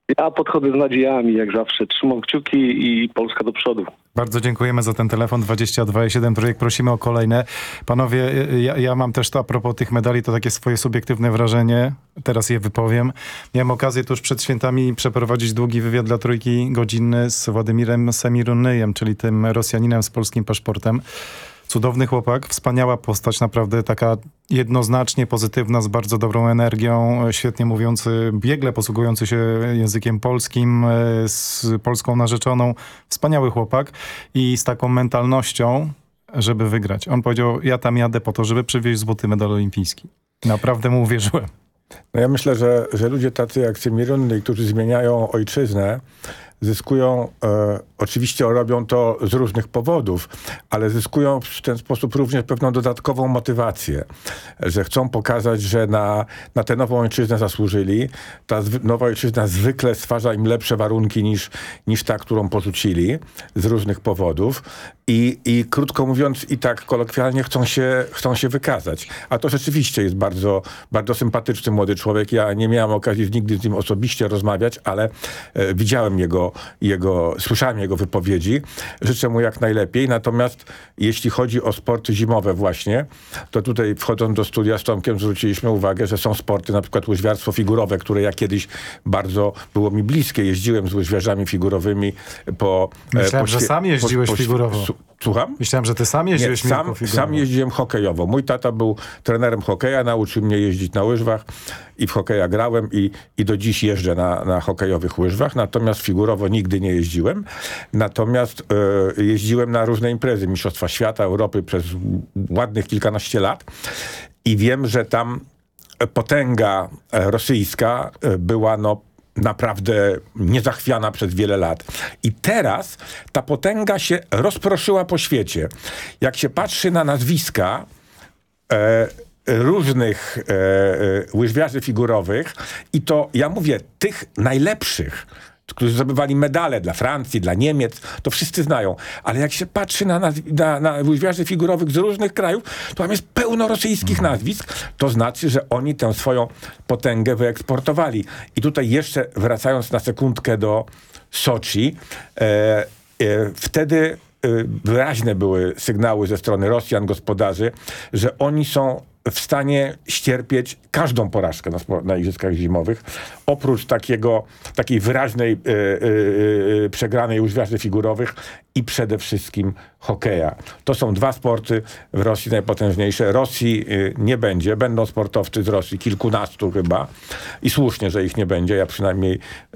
Ja podchodzę z nadziejami, jak zawsze. Trzymam kciuki i Polska do przodu.
Bardzo dziękujemy za ten telefon dwadzieścia dwa siedem trójek. Prosimy o kolejne. Panowie, ja, ja mam też to a propos tych medali, to takie swoje subiektywne wrażenie. Teraz je wypowiem. Miałem okazję tuż przed świętami przeprowadzić długi wywiad dla Trójki godzinny z Władimirem Semirunnyjem, czyli tym Rosjaninem z polskim paszportem. Cudowny chłopak, wspaniała postać, naprawdę taka jednoznacznie pozytywna, z bardzo dobrą energią, świetnie mówiący, biegle posługujący się językiem polskim, z polską narzeczoną. Wspaniały chłopak i z taką mentalnością, żeby wygrać. On powiedział, ja tam jadę po to, żeby przywieźć złoty medal olimpijski. Naprawdę mu uwierzyłem.
No ja myślę, że, że ludzie tacy jak Semirunny, którzy zmieniają ojczyznę, zyskują, e, oczywiście robią to z różnych powodów, ale zyskują w ten sposób również pewną dodatkową motywację, że chcą pokazać, że na, na tę nową ojczyznę zasłużyli. Ta zwy, nowa ojczyzna zwykle stwarza im lepsze warunki niż, niż ta, którą porzucili z różnych powodów. I, i krótko mówiąc, i tak kolokwialnie chcą się, chcą się wykazać. A to rzeczywiście jest bardzo, bardzo sympatyczny młody człowiek. Ja nie miałem okazji nigdy z nim osobiście rozmawiać, ale e, widziałem jego, jego, słyszałem jego wypowiedzi. Życzę mu jak najlepiej. Natomiast jeśli chodzi o sporty zimowe właśnie, to tutaj wchodząc do studia z Tomkiem zwróciliśmy uwagę, że są sporty, na przykład łyżwiarstwo figurowe, które ja kiedyś bardzo było mi bliskie. Jeździłem z łyżwiarzami figurowymi po...
Myślałem,
po,
że sam jeździłeś
po, po,
figurowo.
Słucham?
Myślałem, że ty sam jeździłeś
Nie, sam, sam jeździłem hokejowo. Mój tata był trenerem hokeja, nauczył mnie jeździć na łyżwach i w hokeja grałem i, i do dziś jeżdżę na, na hokejowych łyżwach, natomiast figurowo nigdy nie jeździłem. Natomiast e, jeździłem na różne imprezy, Mistrzostwa Świata, Europy przez ładnych kilkanaście lat i wiem, że tam potęga rosyjska była no naprawdę niezachwiana przez wiele lat. I teraz ta potęga się rozproszyła po świecie. Jak się patrzy na nazwiska e, różnych e, e, łyżwiarzy figurowych i to, ja mówię, tych najlepszych, którzy zdobywali medale dla Francji, dla Niemiec, to wszyscy znają. Ale jak się patrzy na, na, na łyżwiarzy figurowych z różnych krajów, to tam jest pełno rosyjskich nazwisk. To znaczy, że oni tę swoją potęgę wyeksportowali. I tutaj jeszcze wracając na sekundkę do Soczi, e, e, wtedy e, wyraźne były sygnały ze strony Rosjan, gospodarzy, że oni są w stanie ścierpieć każdą porażkę na, na Igrzyskach Zimowych. Oprócz takiego, takiej wyraźnej e, e, e, przegranej łyżwiarzy figurowych i przede wszystkim hokeja. To są dwa sporty w Rosji najpotężniejsze. Rosji e, nie będzie. Będą sportowcy z Rosji, kilkunastu chyba. I słusznie, że ich nie będzie. Ja przynajmniej e,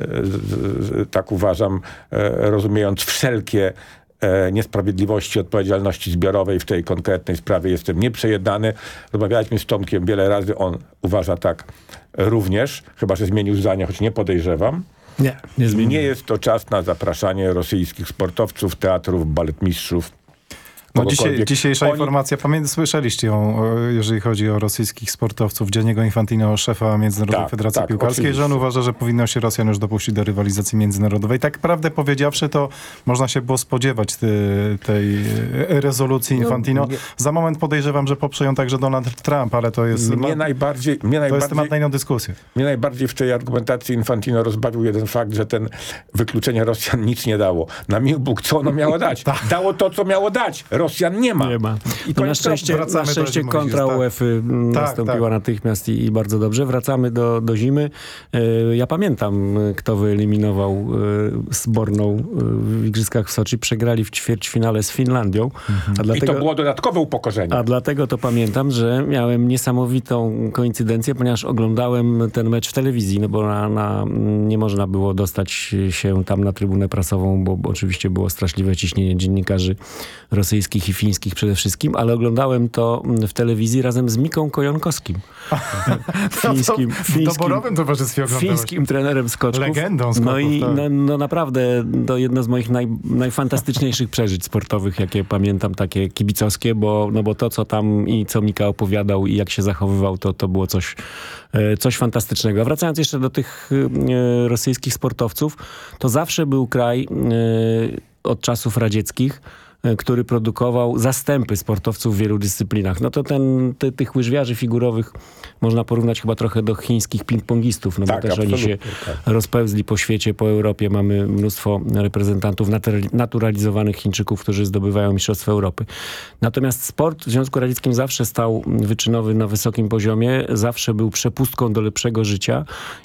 z, tak uważam, e, rozumiejąc wszelkie E, niesprawiedliwości, odpowiedzialności zbiorowej w tej konkretnej sprawie jestem nieprzejednany. Rozmawialiśmy z Tomkiem wiele razy, on uważa tak również, chyba że zmienił zdanie, choć nie podejrzewam.
Nie, nie zmienił.
Nie jest to czas na zapraszanie rosyjskich sportowców, teatrów, baletmistrzów.
No dzisiaj, dzisiejsza
Oni...
informacja, pamiętam, słyszeliście ją, jeżeli chodzi o rosyjskich sportowców, Gianniego Infantino, szefa Międzynarodowej
tak,
Federacji
tak,
Piłkarskiej,
oczywiście.
że on uważa, że powinno się Rosjan już dopuścić do rywalizacji międzynarodowej. Tak prawdę powiedziawszy, to można się było spodziewać ty, tej rezolucji Infantino.
No, nie...
Za moment podejrzewam, że poprze ją także Donald Trump, ale to jest,
mnie najbardziej, mnie
to
najbardziej,
jest temat na inną dyskusję.
Mnie najbardziej w tej argumentacji Infantino rozbawił jeden fakt, że ten wykluczenie Rosjan nic nie dało. Na miły Bóg, co ono miało dać? Dało to, co miało dać. Rosjan nie ma.
Nie ma.
I
no na szczęście, na szczęście kontra UEFA nastąpiła
tak.
natychmiast i, i bardzo dobrze. Wracamy do, do zimy. E, ja pamiętam, kto wyeliminował e, Zborną e, w Igrzyskach w Soczi. Przegrali w ćwierćfinale z Finlandią.
Mhm.
A dlatego,
I to było dodatkowe upokorzenie.
A dlatego to pamiętam, że miałem niesamowitą koincydencję, ponieważ oglądałem ten mecz w telewizji, no bo na, na, nie można było dostać się tam na trybunę prasową, bo, bo oczywiście było straszliwe ciśnienie dziennikarzy rosyjskich i fińskich przede wszystkim, ale oglądałem to w telewizji razem z Miką Kojonkowskim. Fińskim,
w doborowym towarzystwie oglądałeś.
Fińskim trenerem skoczków.
Legendą skoków,
No i
tak.
no, no naprawdę to jedno z moich naj, najfantastyczniejszych przeżyć sportowych, jakie pamiętam, takie kibicowskie, bo, no bo to, co tam i co Mika opowiadał i jak się zachowywał, to, to było coś, coś fantastycznego. A wracając jeszcze do tych e, rosyjskich sportowców, to zawsze był kraj e, od czasów radzieckich, który produkował zastępy sportowców w wielu dyscyplinach. No to ten, ty, tych łyżwiarzy figurowych można porównać chyba trochę do chińskich ping-pongistów, no
tak,
bo też oni się
tak.
rozpełzli po świecie, po Europie. Mamy mnóstwo reprezentantów naturalizowanych Chińczyków, którzy zdobywają Mistrzostwa Europy. Natomiast sport w Związku Radzieckim zawsze stał wyczynowy na wysokim poziomie, zawsze był przepustką do lepszego życia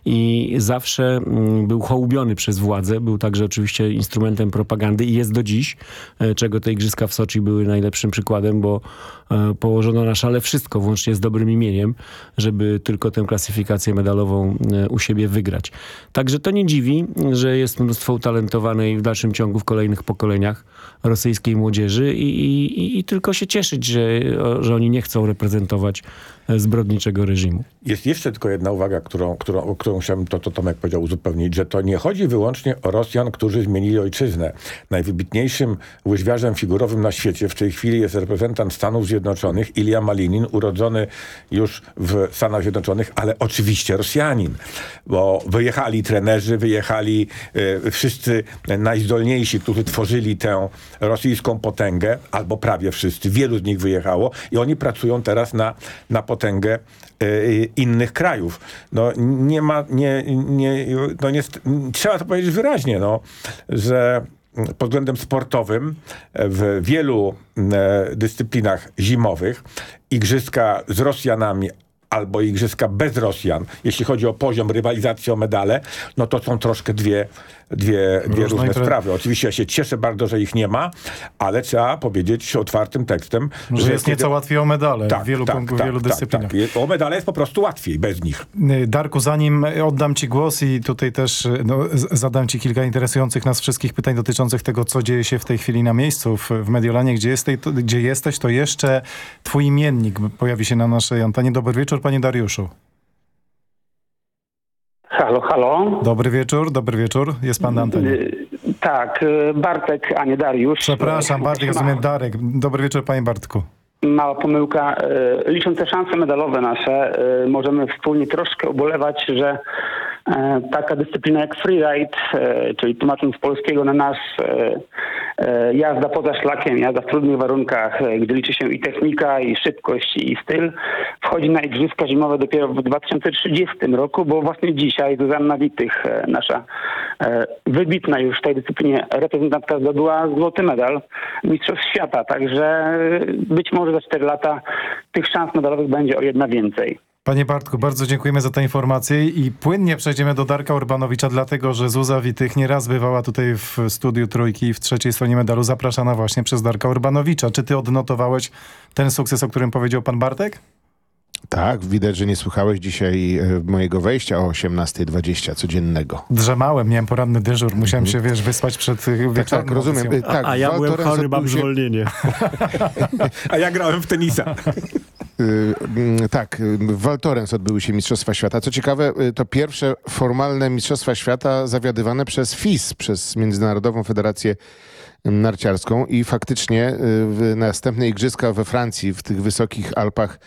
i zawsze był hołubiony przez władzę. Był także oczywiście instrumentem propagandy i jest do dziś, czego te igrzyska w Soczi były najlepszym przykładem, bo położono na szale wszystko, włącznie z dobrym imieniem, żeby tylko tę klasyfikację medalową u siebie wygrać. Także to nie dziwi, że jest mnóstwo utalentowanej w dalszym ciągu w kolejnych pokoleniach rosyjskiej młodzieży i, i, i tylko się cieszyć, że, że oni nie chcą reprezentować zbrodniczego reżimu.
Jest jeszcze tylko jedna uwaga, którą, którą, którą chciałbym, to, to Tomek powiedział, uzupełnić, że to nie chodzi wyłącznie o Rosjan, którzy zmienili ojczyznę. Najwybitniejszym łyżwiarzem figurowym na świecie w tej chwili jest reprezentant Stanów Zjednoczonych, Ilja Malinin, urodzony już w Stanach Zjednoczonych, ale oczywiście Rosjanin, bo wyjechali trenerzy, wyjechali y, wszyscy najzdolniejsi, którzy tworzyli tę rosyjską potęgę, albo prawie wszyscy, wielu z nich wyjechało i oni pracują teraz na, na potęgę y, innych krajów. No nie ma, nie, nie, no nie, trzeba to powiedzieć wyraźnie, no, że pod względem sportowym w wielu e, dyscyplinach zimowych igrzyska z Rosjanami albo igrzyska bez Rosjan, jeśli chodzi o poziom rywalizacji o medale, no to są troszkę dwie, dwie, dwie różne
impre...
sprawy. Oczywiście ja się cieszę bardzo, że ich nie ma, ale trzeba powiedzieć otwartym tekstem,
że, że jest
kiedy...
nieco łatwiej o medale
tak,
w wielu,
tak,
punktów,
tak,
w wielu
tak,
dyscyplinach.
Tak. O medale jest po prostu łatwiej bez nich.
Darku, zanim oddam ci głos i tutaj też no, zadam ci kilka interesujących nas wszystkich pytań dotyczących tego, co dzieje się w tej chwili na miejscu w, w Mediolanie, gdzie jesteś, to, gdzie jesteś, to jeszcze twój imiennik pojawi się na naszej antenie. Dobry wieczór, panie Dariuszu.
Halo, halo.
Dobry wieczór, dobry wieczór. Jest pan na antenie.
Tak, Bartek, a nie Dariusz.
Przepraszam, Bartek, rozumiem Darek. Dobry wieczór, panie Bartku.
Mała pomyłka. Licząc te szanse medalowe nasze, możemy wspólnie troszkę ubolewać, że taka dyscyplina jak freeride, czyli tłumacząc z polskiego na nas, jazda poza szlakiem, jazda w trudnych warunkach, gdzie liczy się i technika, i szybkość, i styl, wchodzi na igrzyska zimowe dopiero w dwa tysiące trzydziestym roku, bo właśnie dzisiaj Zuzanna Witych, nasza wybitna już w tej dyscyplinie reprezentantka, zdobyła złoty medal Mistrzostw Świata, także być może za cztery lata tych szans medalowych będzie o jedna więcej.
Panie Bartku, bardzo dziękujemy za te informacje i płynnie przejdziemy do Darka Urbanowicza, dlatego że Zuza Witych nieraz bywała tutaj w studiu Trójki w trzeciej stronie medalu, zapraszana właśnie przez Darka Urbanowicza. Czy ty odnotowałeś ten sukces, o którym powiedział pan Bartek?
Tak, widać, że nie słuchałeś dzisiaj mojego wejścia o osiemnasta dwadzieścia codziennego.
Drzemałem, miałem poranny dyżur, musiałem się, wiesz, wyspać przed wieczorem.
Tak, tak, rozumiem. Tak,
a, a ja byłem chory, mam zwolnienie.
A ja grałem w tenisa.
Yy, tak, w Val Thorens odbyły się Mistrzostwa Świata. Co ciekawe, to pierwsze formalne Mistrzostwa Świata zawiadywane przez F I S, przez Międzynarodową Federację Narciarską i faktycznie w następne igrzyska we Francji, w tych wysokich Alpach